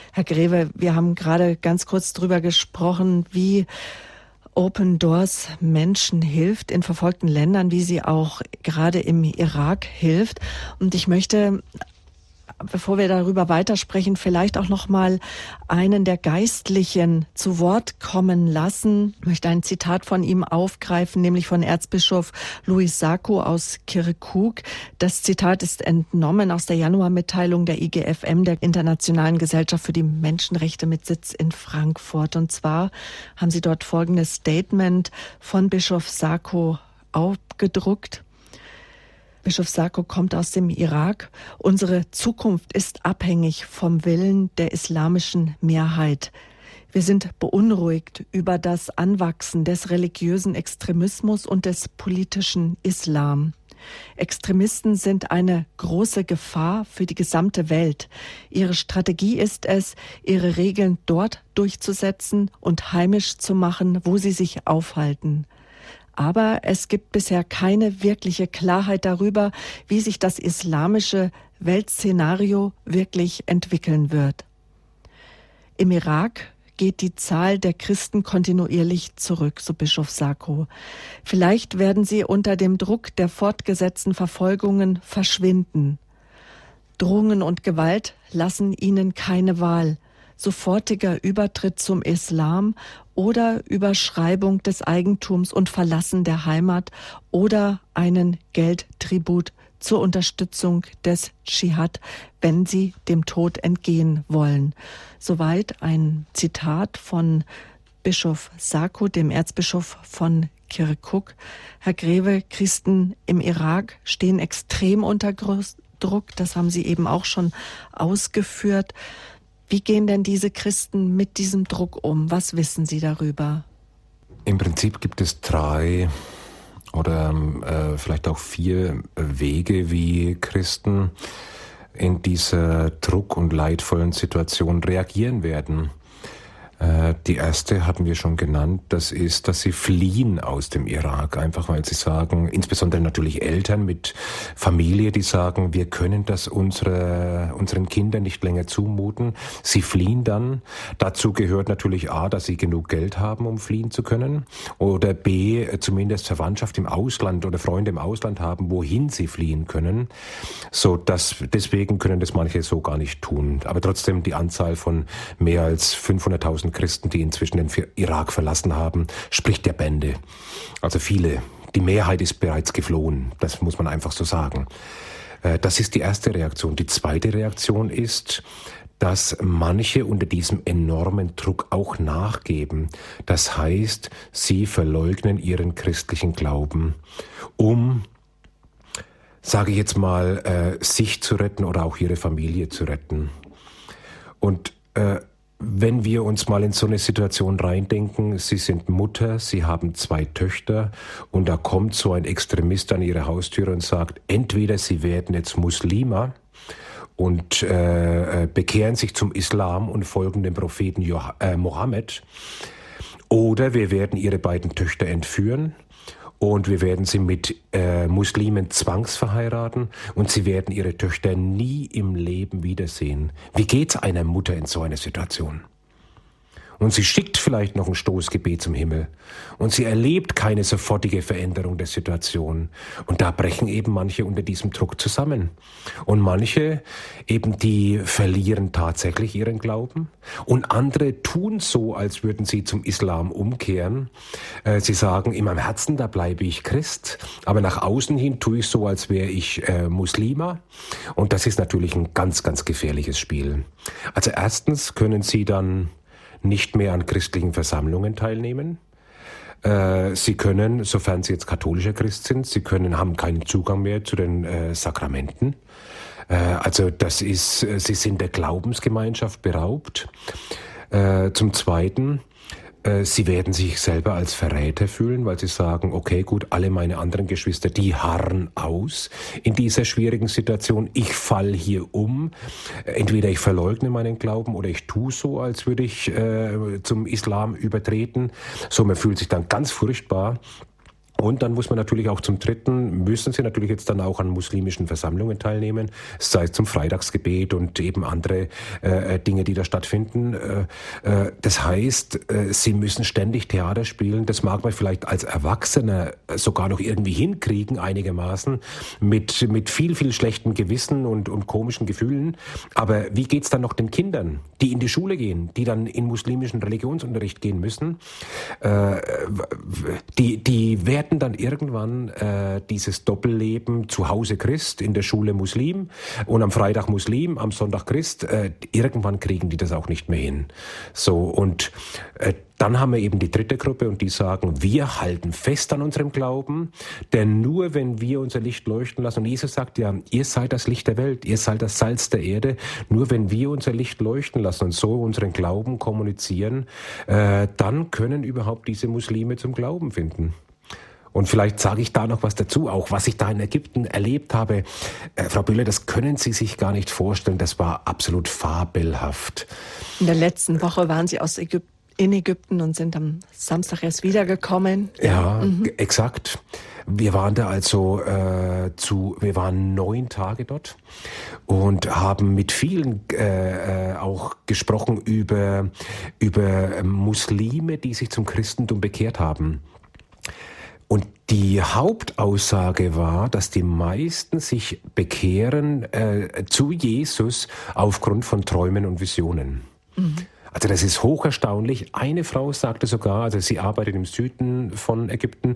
Herr Greve, wir haben gerade ganz kurz drüber gesprochen, wie Open Doors Menschen hilft in verfolgten Ländern, wie sie auch gerade im Irak hilft. Und ich möchte, bevor wir darüber weitersprechen, vielleicht auch noch mal einen der Geistlichen zu Wort kommen lassen. Ich möchte ein Zitat von ihm aufgreifen, nämlich von Erzbischof Louis Sako aus Kirkuk. Das Zitat ist entnommen aus der Januarmitteilung der IGFM, der Internationalen Gesellschaft für die Menschenrechte mit Sitz in Frankfurt. Und zwar haben sie dort folgendes Statement von Bischof Sako aufgedruckt. Bischof Sako kommt aus dem Irak. Unsere Zukunft ist abhängig vom Willen der islamischen Mehrheit. Wir sind beunruhigt über das Anwachsen des religiösen Extremismus und des politischen Islam. Extremisten sind eine große Gefahr für die gesamte Welt. Ihre Strategie ist es, ihre Regeln dort durchzusetzen und heimisch zu machen, wo sie sich aufhalten. Aber es gibt bisher keine wirkliche Klarheit darüber, wie sich das islamische Weltszenario wirklich entwickeln wird. Im Irak geht die Zahl der Christen kontinuierlich zurück, so Bischof Sako. Vielleicht werden sie unter dem Druck der fortgesetzten Verfolgungen verschwinden. Drohungen und Gewalt lassen ihnen keine Wahl. Sofortiger Übertritt zum Islam oder Überschreibung des Eigentums und Verlassen der Heimat oder einen Geldtribut zur Unterstützung des Dschihad, wenn sie dem Tod entgehen wollen. Soweit ein Zitat von Bischof Sako, dem Erzbischof von Kirkuk. Herr Greve, Christen im Irak stehen extrem unter Druck, das haben Sie eben auch schon ausgeführt. Wie gehen denn diese Christen mit diesem Druck um? Was wissen Sie darüber? Im Prinzip gibt es 3 oder vielleicht auch 4 Wege, wie Christen in dieser druck- und leidvollen Situation reagieren werden. Die erste hatten wir schon genannt, das ist, dass sie fliehen aus dem Irak, einfach weil sie sagen, insbesondere natürlich Eltern mit Familie, die sagen, wir können das unseren Kindern nicht länger zumuten. Sie fliehen dann. Dazu gehört natürlich A, dass sie genug Geld haben, um fliehen zu können, oder B, zumindest Verwandtschaft im Ausland oder Freunde im Ausland haben, wohin sie fliehen können. Deswegen können das manche so gar nicht tun. Aber trotzdem die Anzahl von mehr als 500.000 Christen, die inzwischen den Irak verlassen haben, spricht der Bände. Also viele, die Mehrheit ist bereits geflohen, das muss man einfach so sagen. Das ist die erste Reaktion. Die zweite Reaktion ist, dass manche unter diesem enormen Druck auch nachgeben. Das heißt, sie verleugnen ihren christlichen Glauben, um, sage ich jetzt mal, sich zu retten oder auch ihre Familie zu retten. Und wenn wir uns mal in so eine Situation reindenken, Sie sind Mutter, Sie haben 2 Töchter und da kommt so ein Extremist an Ihre Haustüre und sagt, entweder Sie werden jetzt Muslima und bekehren sich zum Islam und folgen dem Propheten Mohammed, oder wir werden Ihre beiden Töchter entführen und wir werden sie mit Muslimen zwangsverheiraten und sie werden ihre Töchter nie im Leben wiedersehen. Wie geht's einer Mutter in so einer Situation? Und sie schickt vielleicht noch ein Stoßgebet zum Himmel und sie erlebt keine sofortige Veränderung der Situation. Und da brechen eben manche unter diesem Druck zusammen. Und manche eben, die verlieren tatsächlich ihren Glauben. Und andere tun so, als würden sie zum Islam umkehren. Sie sagen, in meinem Herzen, da bleibe ich Christ, aber nach außen hin tue ich so, als wäre ich Muslima. Und das ist natürlich ein ganz, ganz gefährliches Spiel. Also erstens können sie dann nicht mehr an christlichen Versammlungen teilnehmen. Sie können, sofern Sie jetzt katholischer Christ sind, haben keinen Zugang mehr zu den Sakramenten. Also Sie sind der Glaubensgemeinschaft beraubt. Zum Zweiten, Sie werden sich selber als Verräter fühlen, weil Sie sagen, okay, gut, alle meine anderen Geschwister, die harren aus in dieser schwierigen Situation. Ich falle hier um. Entweder ich verleugne meinen Glauben oder ich tue so, als würde ich zum Islam übertreten. So, man fühlt sich dann ganz furchtbar. Und dann muss man natürlich auch zum Dritten, müssen sie natürlich jetzt dann auch an muslimischen Versammlungen teilnehmen, sei es zum Freitagsgebet und eben andere Dinge, die da stattfinden. Das heißt, sie müssen ständig Theater spielen. Das mag man vielleicht als Erwachsener sogar noch irgendwie hinkriegen, einigermaßen, mit viel, viel schlechtem Gewissen und komischen Gefühlen. Aber wie geht's dann noch den Kindern, die in die Schule gehen, die dann in muslimischen Religionsunterricht gehen müssen? Die werden dann irgendwann dieses Doppelleben zu Hause Christ, in der Schule Muslim und am Freitag Muslim, am Sonntag Christ. Irgendwann kriegen die das auch nicht mehr hin. So, und dann haben wir eben die dritte Gruppe und die sagen, wir halten fest an unserem Glauben, denn nur wenn wir unser Licht leuchten lassen, und Jesus sagt ja, ihr seid das Licht der Welt, ihr seid das Salz der Erde, nur wenn wir unser Licht leuchten lassen und so unseren Glauben kommunizieren, dann können überhaupt diese Muslime zum Glauben finden. Und vielleicht sage ich da noch was dazu, auch was ich da in Ägypten erlebt habe. Frau Bühler, das können Sie sich gar nicht vorstellen, das war absolut fabelhaft. In der letzten Woche waren Sie in Ägypten und sind am Samstag erst wiedergekommen. Ja, exakt. Wir waren da also wir waren 9 Tage dort und haben mit vielen auch gesprochen über Muslime, die sich zum Christentum bekehrt haben. Und die Hauptaussage war, dass die meisten sich bekehren zu Jesus aufgrund von Träumen und Visionen. Mhm. Also das ist hocherstaunlich. Eine Frau sagte sogar, also sie arbeitet im Süden von Ägypten,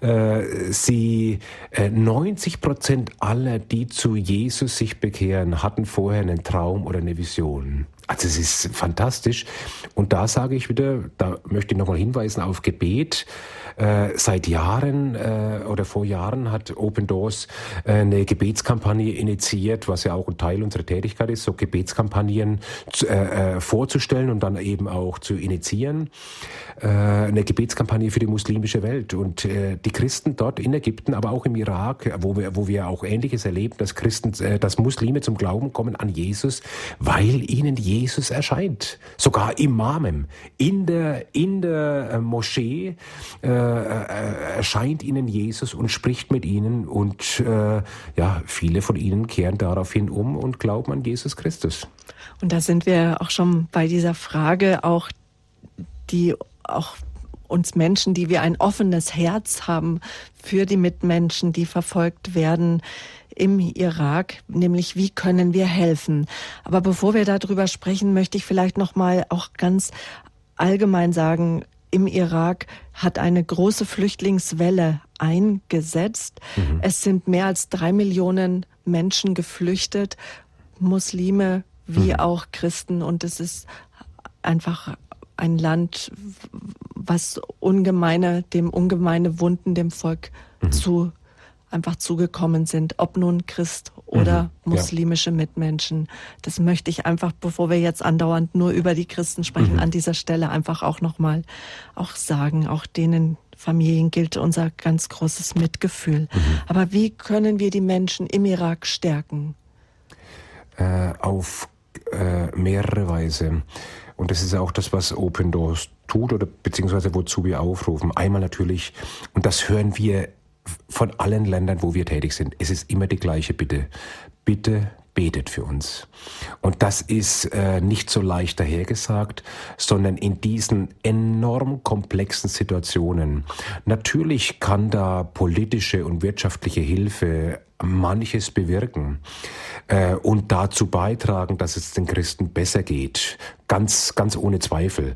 90% aller, die zu Jesus sich bekehren, hatten vorher einen Traum oder eine Vision. Also es ist fantastisch. Und da sage ich wieder, da möchte ich nochmal hinweisen auf Gebet. Seit Jahren oder vor Jahren hat Open Doors eine Gebetskampagne initiiert, was ja auch ein Teil unserer Tätigkeit ist, so Gebetskampagnen vorzustellen und dann eben auch zu initiieren. Eine Gebetskampagne für die muslimische Welt. Und die Christen dort in Ägypten, aber auch im Irak, wo wir auch Ähnliches erleben, dass Muslime zum Glauben kommen an Jesus, weil ihnen Jesus erscheint. Sogar Imamen in der Moschee erscheint ihnen Jesus und spricht mit ihnen und viele von ihnen kehren daraufhin um und glauben an Jesus Christus. Und da sind wir auch schon bei dieser Frage, auch uns Menschen, die wir ein offenes Herz haben für die Mitmenschen, die verfolgt werden im Irak, nämlich wie können wir helfen? Aber bevor wir darüber sprechen, möchte ich vielleicht noch mal auch ganz allgemein sagen, im Irak hat eine große Flüchtlingswelle eingesetzt. Mhm. Es sind mehr als 3 Millionen Menschen geflüchtet, Muslime wie auch Christen. Und es ist einfach ein Land, was ungemeine Wunden dem Volk zugekommen sind, ob nun Christ oder muslimische Mitmenschen. Das möchte ich einfach, bevor wir jetzt andauernd nur über die Christen sprechen, an dieser Stelle einfach auch nochmal auch sagen, auch denen Familien gilt unser ganz großes Mitgefühl. Aber wie können wir die Menschen im Irak stärken? Auf mehrere Weise. Und das ist auch das, was Open Doors tut oder beziehungsweise wozu wir aufrufen. Einmal natürlich, und das hören wir von allen Ländern, wo wir tätig sind, es ist immer die gleiche Bitte. Bitte betet für uns. Und das ist nicht so leicht dahergesagt, sondern in diesen enorm komplexen Situationen. Natürlich kann da politische und wirtschaftliche Hilfe manches bewirken und dazu beitragen, dass es den Christen besser geht. Ganz, ganz ohne Zweifel.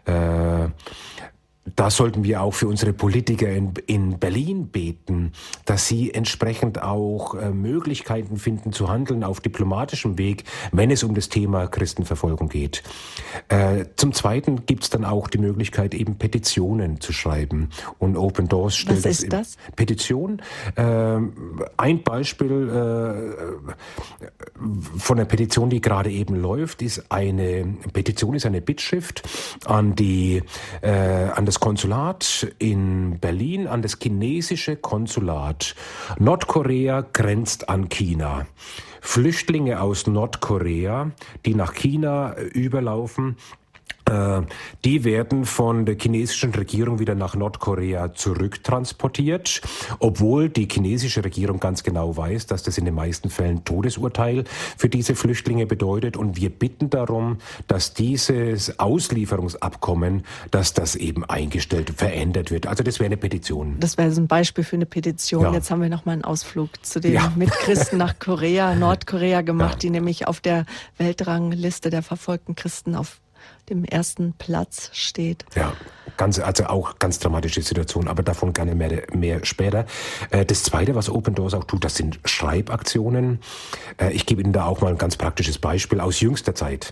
Da sollten wir auch für unsere Politiker in Berlin beten, dass sie entsprechend auch Möglichkeiten finden zu handeln auf diplomatischem Weg, wenn es um das Thema Christenverfolgung geht. Zum Zweiten gibt es dann auch die Möglichkeit, eben Petitionen zu schreiben. Und Open Doors stellt Was ist das? Petition. Ein Beispiel von einer Petition, die gerade eben läuft, ist eine Bittschrift an das Konsulat in Berlin, an das chinesische Konsulat. Nordkorea grenzt an China. Flüchtlinge aus Nordkorea, die nach China überlaufen, Die werden von der chinesischen Regierung wieder nach Nordkorea zurücktransportiert, obwohl die chinesische Regierung ganz genau weiß, dass das in den meisten Fällen Todesurteil für diese Flüchtlinge bedeutet. Und wir bitten darum, dass dieses Auslieferungsabkommen, dass das eben eingestellt, verändert wird. Also das wäre eine Petition. Das wäre so ein Beispiel für eine Petition. Ja. Jetzt haben wir noch mal einen Ausflug zu den Mitchristen nach Nordkorea gemacht, die nämlich auf der Weltrangliste der verfolgten Christen auf dem ersten Platz steht. Ja, also auch ganz dramatische Situation, aber davon gerne mehr später. Das Zweite, was Open Doors auch tut, das sind Schreibaktionen. Ich gebe Ihnen da auch mal ein ganz praktisches Beispiel aus jüngster Zeit.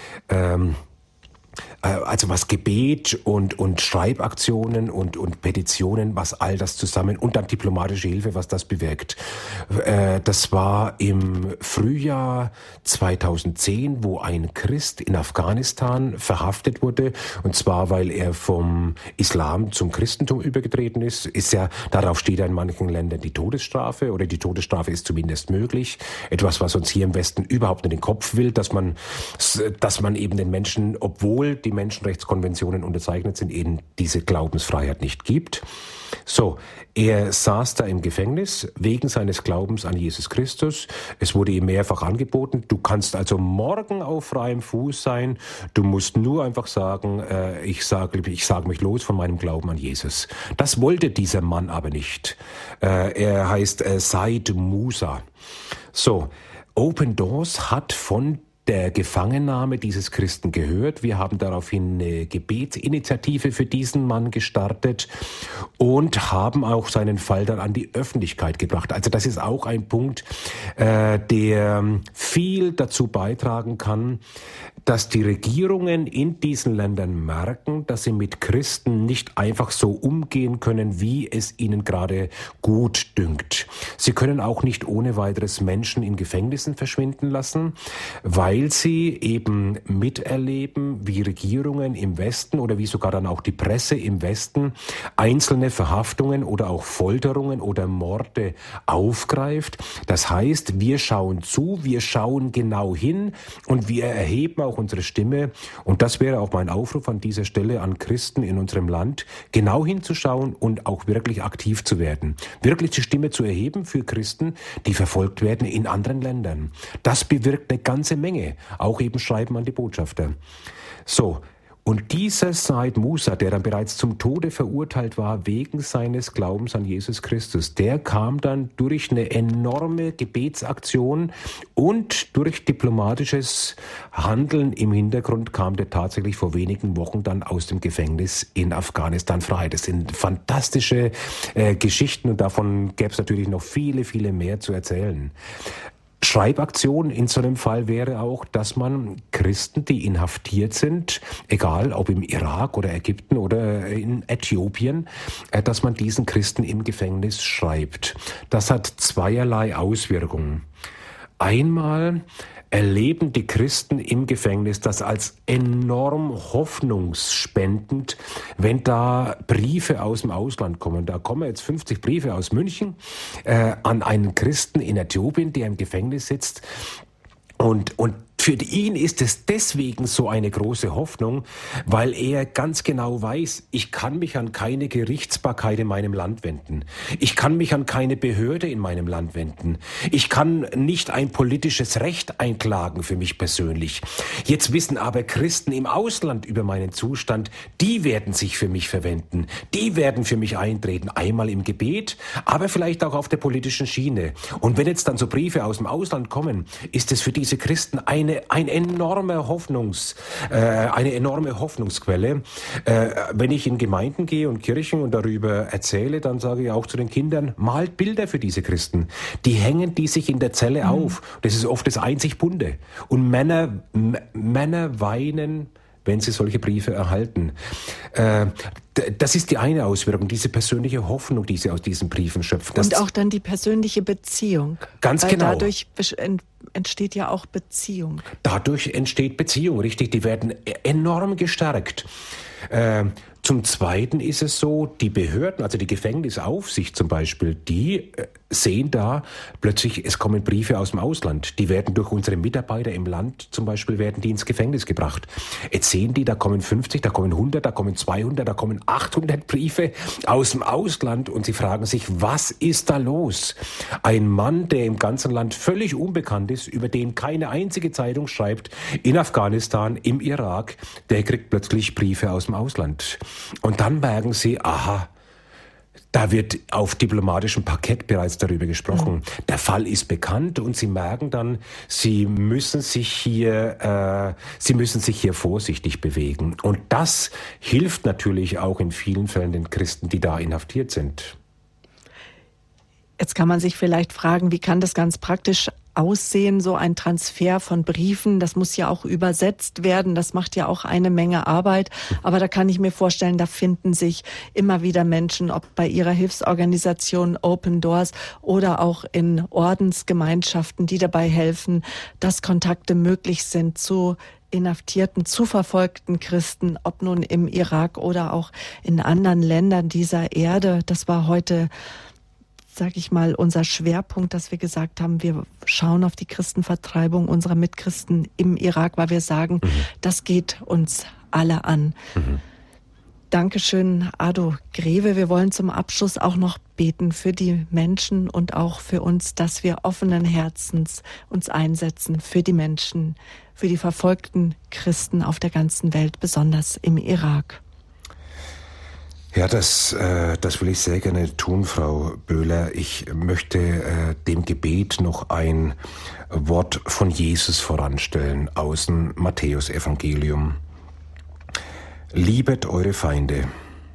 Also was Gebet und Schreibaktionen und Petitionen, was all das zusammen und dann diplomatische Hilfe, was das bewirkt. Das war im Frühjahr 2010, wo ein Christ in Afghanistan verhaftet wurde, und zwar, weil er vom Islam zum Christentum übergetreten ist. Darauf steht ja in manchen Ländern die Todesstrafe, oder die Todesstrafe ist zumindest möglich. Etwas, was uns hier im Westen überhaupt in den Kopf will, dass man eben den Menschen, obwohl die Menschenrechtskonventionen unterzeichnet sind, eben diese Glaubensfreiheit nicht gibt. So, er saß da im Gefängnis wegen seines Glaubens an Jesus Christus. Es wurde ihm mehrfach angeboten, du kannst also morgen auf freiem Fuß sein, du musst nur einfach sagen, ich sage mich los von meinem Glauben an Jesus. Das wollte dieser Mann aber nicht. Er heißt Said Musa. So, Open Doors hat von der Gefangennahme dieses Christen gehört. Wir haben daraufhin eine Gebetsinitiative für diesen Mann gestartet und haben auch seinen Fall dann an die Öffentlichkeit gebracht. Also das ist auch ein Punkt, der viel dazu beitragen kann, dass die Regierungen in diesen Ländern merken, dass sie mit Christen nicht einfach so umgehen können, wie es ihnen gerade gut dünkt. Sie können auch nicht ohne weiteres Menschen in Gefängnissen verschwinden lassen, weil sie eben miterleben, wie Regierungen im Westen oder wie sogar dann auch die Presse im Westen einzelne Verhaftungen oder auch Folterungen oder Morde aufgreift. Das heißt, wir schauen zu, wir schauen genau hin und wir erheben auch unsere Stimme. Und das wäre auch mein Aufruf an dieser Stelle an Christen in unserem Land, genau hinzuschauen und auch wirklich aktiv zu werden. Wirklich die Stimme zu erheben für Christen, die verfolgt werden in anderen Ländern. Das bewirkt eine ganze Menge. Auch eben Schreiben an die Botschafter. So. Und dieser Said Musa, der dann bereits zum Tode verurteilt war wegen seines Glaubens an Jesus Christus, der kam dann durch eine enorme Gebetsaktion und durch diplomatisches Handeln im Hintergrund kam der tatsächlich vor wenigen Wochen dann aus dem Gefängnis in Afghanistan frei. Das sind fantastische Geschichten und davon gäbe es natürlich noch viele, viele mehr zu erzählen. Schreibaktion in so einem Fall wäre auch, dass man Christen, die inhaftiert sind, egal ob im Irak oder Ägypten oder in Äthiopien, dass man diesen Christen im Gefängnis schreibt. Das hat zweierlei Auswirkungen. Einmal erleben die Christen im Gefängnis das als enorm hoffnungsspendend, wenn da Briefe aus dem Ausland kommen. Da kommen jetzt 50 Briefe aus München an einen Christen in Äthiopien, der im Gefängnis sitzt. Und für ihn ist es deswegen so eine große Hoffnung, weil er ganz genau weiß, ich kann mich an keine Gerichtsbarkeit in meinem Land wenden. Ich kann mich an keine Behörde in meinem Land wenden. Ich kann nicht ein politisches Recht einklagen für mich persönlich. Jetzt wissen aber Christen im Ausland über meinen Zustand, die werden sich für mich verwenden. Die werden für mich eintreten, einmal im Gebet, aber vielleicht auch auf der politischen Schiene. Und wenn jetzt dann so Briefe aus dem Ausland kommen, ist es für diese Christen eine enorme Hoffnungsquelle. Wenn ich in Gemeinden gehe und Kirchen und darüber erzähle, dann sage ich auch zu den Kindern, malt Bilder für diese Christen. Die hängen die sich in der Zelle auf. Das ist oft das einzig Bunte. Und Männer weinen, wenn sie solche Briefe erhalten. Das ist die eine Auswirkung, diese persönliche Hoffnung, die sie aus diesen Briefen schöpfen. Und auch dann die persönliche Beziehung. Ganz genau. Dadurch entsteht ja auch Beziehung. Dadurch entsteht Beziehung, richtig. Die werden enorm gestärkt. Zum Zweiten ist es so, die Behörden, also die Gefängnisaufsicht zum Beispiel, die sehen da plötzlich, es kommen Briefe aus dem Ausland. Die werden durch unsere Mitarbeiter im Land zum Beispiel, werden die ins Gefängnis gebracht. Jetzt sehen die, da kommen 50, da kommen 100, da kommen 200, da kommen 800 Briefe aus dem Ausland und sie fragen sich, was ist da los? Ein Mann, der im ganzen Land völlig unbekannt ist, über den keine einzige Zeitung schreibt, in Afghanistan, im Irak, der kriegt plötzlich Briefe aus dem Ausland. Und dann merken sie, aha, da wird auf diplomatischem Parkett bereits darüber gesprochen. Der Fall ist bekannt und sie merken dann, sie müssen sich hier vorsichtig bewegen. Und das hilft natürlich auch in vielen Fällen den Christen, die da inhaftiert sind. Jetzt kann man sich vielleicht fragen, wie kann das ganz praktisch aussehen, so ein Transfer von Briefen? Das muss ja auch übersetzt werden, das macht ja auch eine Menge Arbeit. Aber da kann ich mir vorstellen, da finden sich immer wieder Menschen, ob bei ihrer Hilfsorganisation Open Doors oder auch in Ordensgemeinschaften, die dabei helfen, dass Kontakte möglich sind zu inhaftierten, zu verfolgten Christen, ob nun im Irak oder auch in anderen Ländern dieser Erde. Das war heute, sag ich mal, unser Schwerpunkt, dass wir gesagt haben, wir schauen auf die Christenvertreibung unserer Mitchristen im Irak, weil wir sagen, das geht uns alle an. Dankeschön, Ado Greve. Wir wollen zum Abschluss auch noch beten für die Menschen und auch für uns, dass wir offenen Herzens uns einsetzen für die Menschen, für die verfolgten Christen auf der ganzen Welt, besonders im Irak. Ja, das will ich sehr gerne tun, Frau Böhler. Ich möchte dem Gebet noch ein Wort von Jesus voranstellen aus dem Matthäusevangelium. Liebet eure Feinde,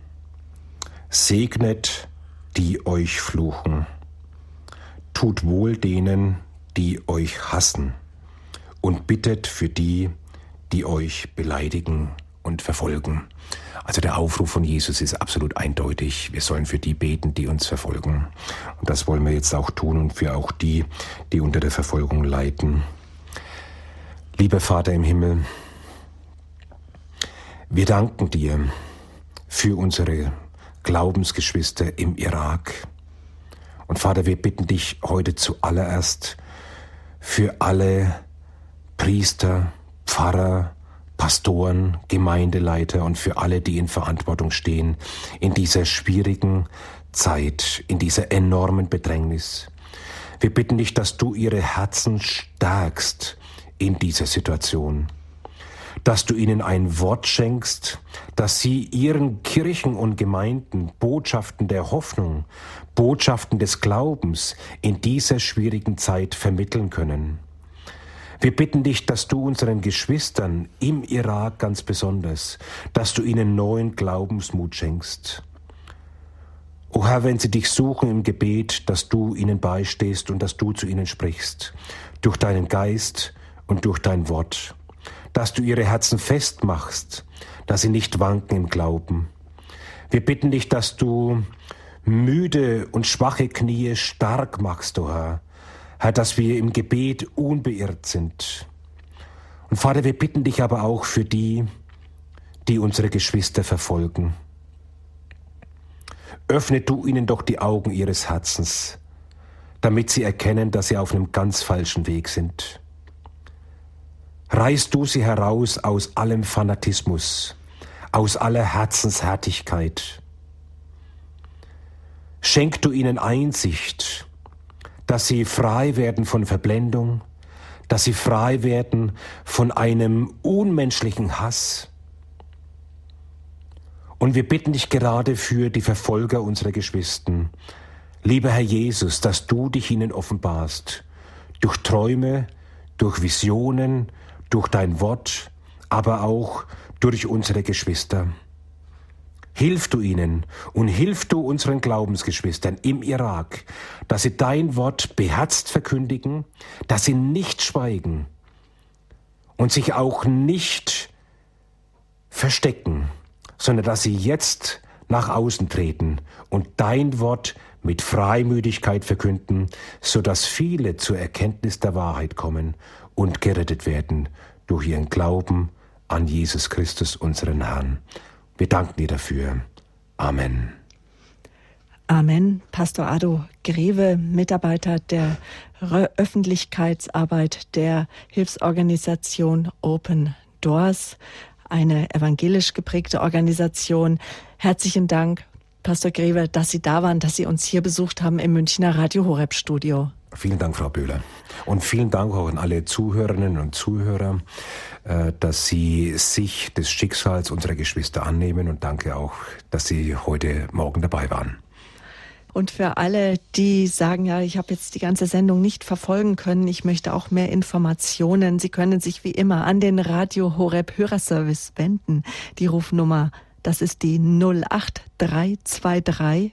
segnet, die euch fluchen, tut wohl denen, die euch hassen, und bittet für die, die euch beleidigen und verfolgen. Also der Aufruf von Jesus ist absolut eindeutig. Wir sollen für die beten, die uns verfolgen. Und das wollen wir jetzt auch tun und für auch die, die unter der Verfolgung leiden. Lieber Vater im Himmel, wir danken dir für unsere Glaubensgeschwister im Irak. Und Vater, wir bitten dich heute zuallererst für alle Priester, Pfarrer, Pastoren, Gemeindeleiter und für alle, die in Verantwortung stehen, in dieser schwierigen Zeit, in dieser enormen Bedrängnis. Wir bitten dich, dass du ihre Herzen stärkst in dieser Situation, dass du ihnen ein Wort schenkst, dass sie ihren Kirchen und Gemeinden Botschaften der Hoffnung, Botschaften des Glaubens in dieser schwierigen Zeit vermitteln können. Wir bitten dich, dass du unseren Geschwistern im Irak ganz besonders, dass du ihnen neuen Glaubensmut schenkst. O Herr, wenn sie dich suchen im Gebet, dass du ihnen beistehst und dass du zu ihnen sprichst, durch deinen Geist und durch dein Wort, dass du ihre Herzen festmachst, dass sie nicht wanken im Glauben. Wir bitten dich, dass du müde und schwache Knie stark machst, o Herr, Herr, dass wir im Gebet unbeirrt sind. Und Vater, wir bitten dich aber auch für die, die unsere Geschwister verfolgen. Öffne du ihnen doch die Augen ihres Herzens, damit sie erkennen, dass sie auf einem ganz falschen Weg sind. Reiß du sie heraus aus allem Fanatismus, aus aller Herzenshärtigkeit. Schenk du ihnen Einsicht, dass sie frei werden von Verblendung, dass sie frei werden von einem unmenschlichen Hass. Und wir bitten dich gerade für die Verfolger unserer Geschwister, lieber Herr Jesus, dass du dich ihnen offenbarst, durch Träume, durch Visionen, durch dein Wort, aber auch durch unsere Geschwister. Hilf du ihnen und hilf du unseren Glaubensgeschwistern im Irak, dass sie dein Wort beherzt verkündigen, dass sie nicht schweigen und sich auch nicht verstecken, sondern dass sie jetzt nach außen treten und dein Wort mit Freimütigkeit verkünden, sodass viele zur Erkenntnis der Wahrheit kommen und gerettet werden durch ihren Glauben an Jesus Christus, unseren Herrn. Wir danken dir dafür. Amen. Amen. Pastor Ado Greve, Mitarbeiter der Öffentlichkeitsarbeit der Hilfsorganisation Open Doors, eine evangelisch geprägte Organisation. Herzlichen Dank, Pastor Greve, dass Sie da waren, dass Sie uns hier besucht haben im Münchner Radio Horeb Studio. Vielen Dank, Frau Böhler. Und vielen Dank auch an alle Zuhörerinnen und Zuhörer, dass Sie sich des Schicksals unserer Geschwister annehmen, und danke auch, dass Sie heute Morgen dabei waren. Und für alle, die sagen, ja, ich habe jetzt die ganze Sendung nicht verfolgen können, ich möchte auch mehr Informationen. Sie können sich wie immer an den Radio Horeb Hörerservice wenden. Die Rufnummer, das ist die 08323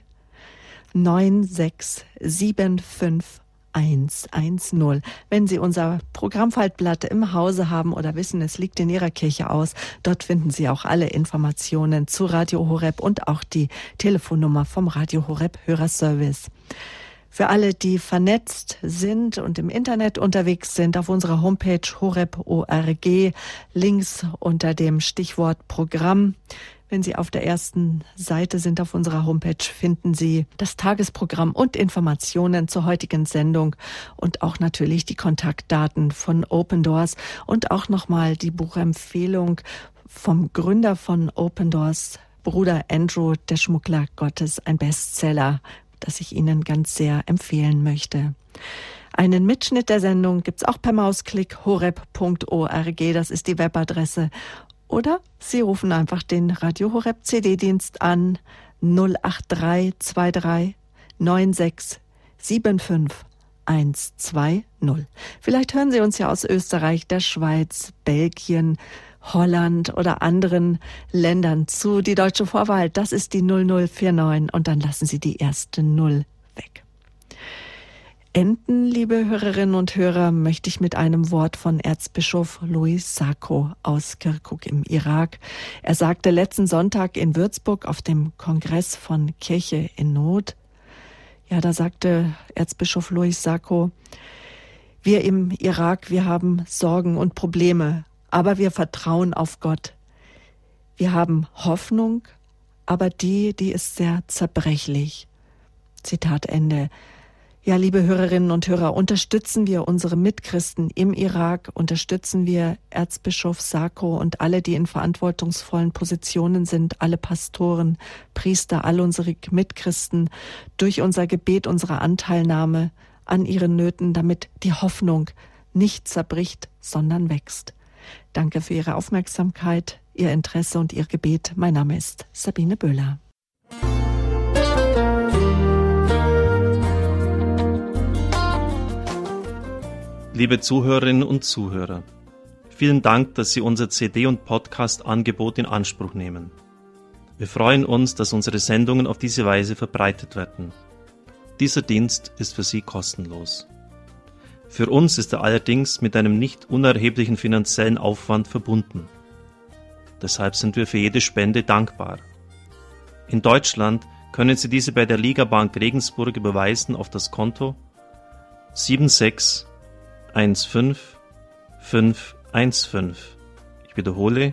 9675 110. Wenn Sie unser Programmfaltblatt im Hause haben oder wissen, es liegt in Ihrer Kirche aus, dort finden Sie auch alle Informationen zu Radio Horeb und auch die Telefonnummer vom Radio Horeb Hörerservice. Für alle, die vernetzt sind und im Internet unterwegs sind, auf unserer Homepage horeb.org, links unter dem Stichwort Programm. Wenn Sie auf der ersten Seite sind auf unserer Homepage, finden Sie das Tagesprogramm und Informationen zur heutigen Sendung und auch natürlich die Kontaktdaten von Open Doors und auch nochmal die Buchempfehlung vom Gründer von Open Doors, Bruder Andrew, der Schmuggler Gottes, ein Bestseller, das ich Ihnen ganz sehr empfehlen möchte. Einen Mitschnitt der Sendung gibt's auch per Mausklick, horeb.org, das ist die Webadresse. Oder Sie rufen einfach den Radio Horeb CD-Dienst an 08323 9675 120. Vielleicht hören Sie uns ja aus Österreich, der Schweiz, Belgien, Holland oder anderen Ländern zu. Die deutsche Vorwahl, das ist die 0049 und dann lassen Sie die erste 0 weg. Enden, liebe Hörerinnen und Hörer, möchte ich mit einem Wort von Erzbischof Louis Sako aus Kirkuk im Irak. Er sagte letzten Sonntag in Würzburg auf dem Kongress von Kirche in Not, ja, da sagte Erzbischof Louis Sako, wir im Irak, wir haben Sorgen und Probleme, aber wir vertrauen auf Gott. Wir haben Hoffnung, aber die ist sehr zerbrechlich. Zitat Ende. Ja, liebe Hörerinnen und Hörer, unterstützen wir unsere Mitchristen im Irak, unterstützen wir Erzbischof Sako und alle, die in verantwortungsvollen Positionen sind, alle Pastoren, Priester, all unsere Mitchristen, durch unser Gebet, unsere Anteilnahme an ihren Nöten, damit die Hoffnung nicht zerbricht, sondern wächst. Danke für Ihre Aufmerksamkeit, Ihr Interesse und Ihr Gebet. Mein Name ist Sabine Böhler. Liebe Zuhörerinnen und Zuhörer, vielen Dank, dass Sie unser CD- und Podcast-Angebot in Anspruch nehmen. Wir freuen uns, dass unsere Sendungen auf diese Weise verbreitet werden. Dieser Dienst ist für Sie kostenlos. Für uns ist er allerdings mit einem nicht unerheblichen finanziellen Aufwand verbunden. Deshalb sind wir für jede Spende dankbar. In Deutschland können Sie diese bei der Ligabank Regensburg überweisen auf das Konto 7615515. Ich wiederhole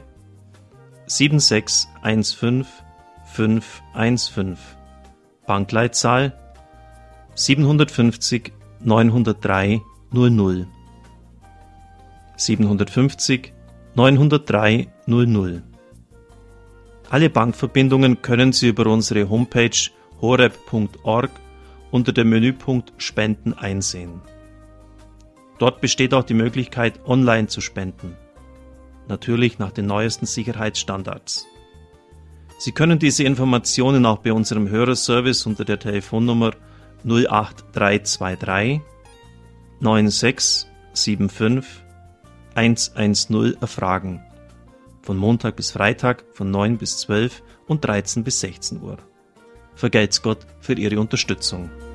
7615515. Bankleitzahl 750 903 00. 750 903 00. Alle Bankverbindungen können Sie über unsere Homepage horeb.org unter dem Menüpunkt Spenden einsehen. Dort besteht auch die Möglichkeit, online zu spenden. Natürlich nach den neuesten Sicherheitsstandards. Sie können diese Informationen auch bei unserem Hörerservice unter der Telefonnummer 08323 9675 110 erfragen. Von Montag bis Freitag von 9 bis 12 und 13 bis 16 Uhr. Vergelt's Gott für Ihre Unterstützung.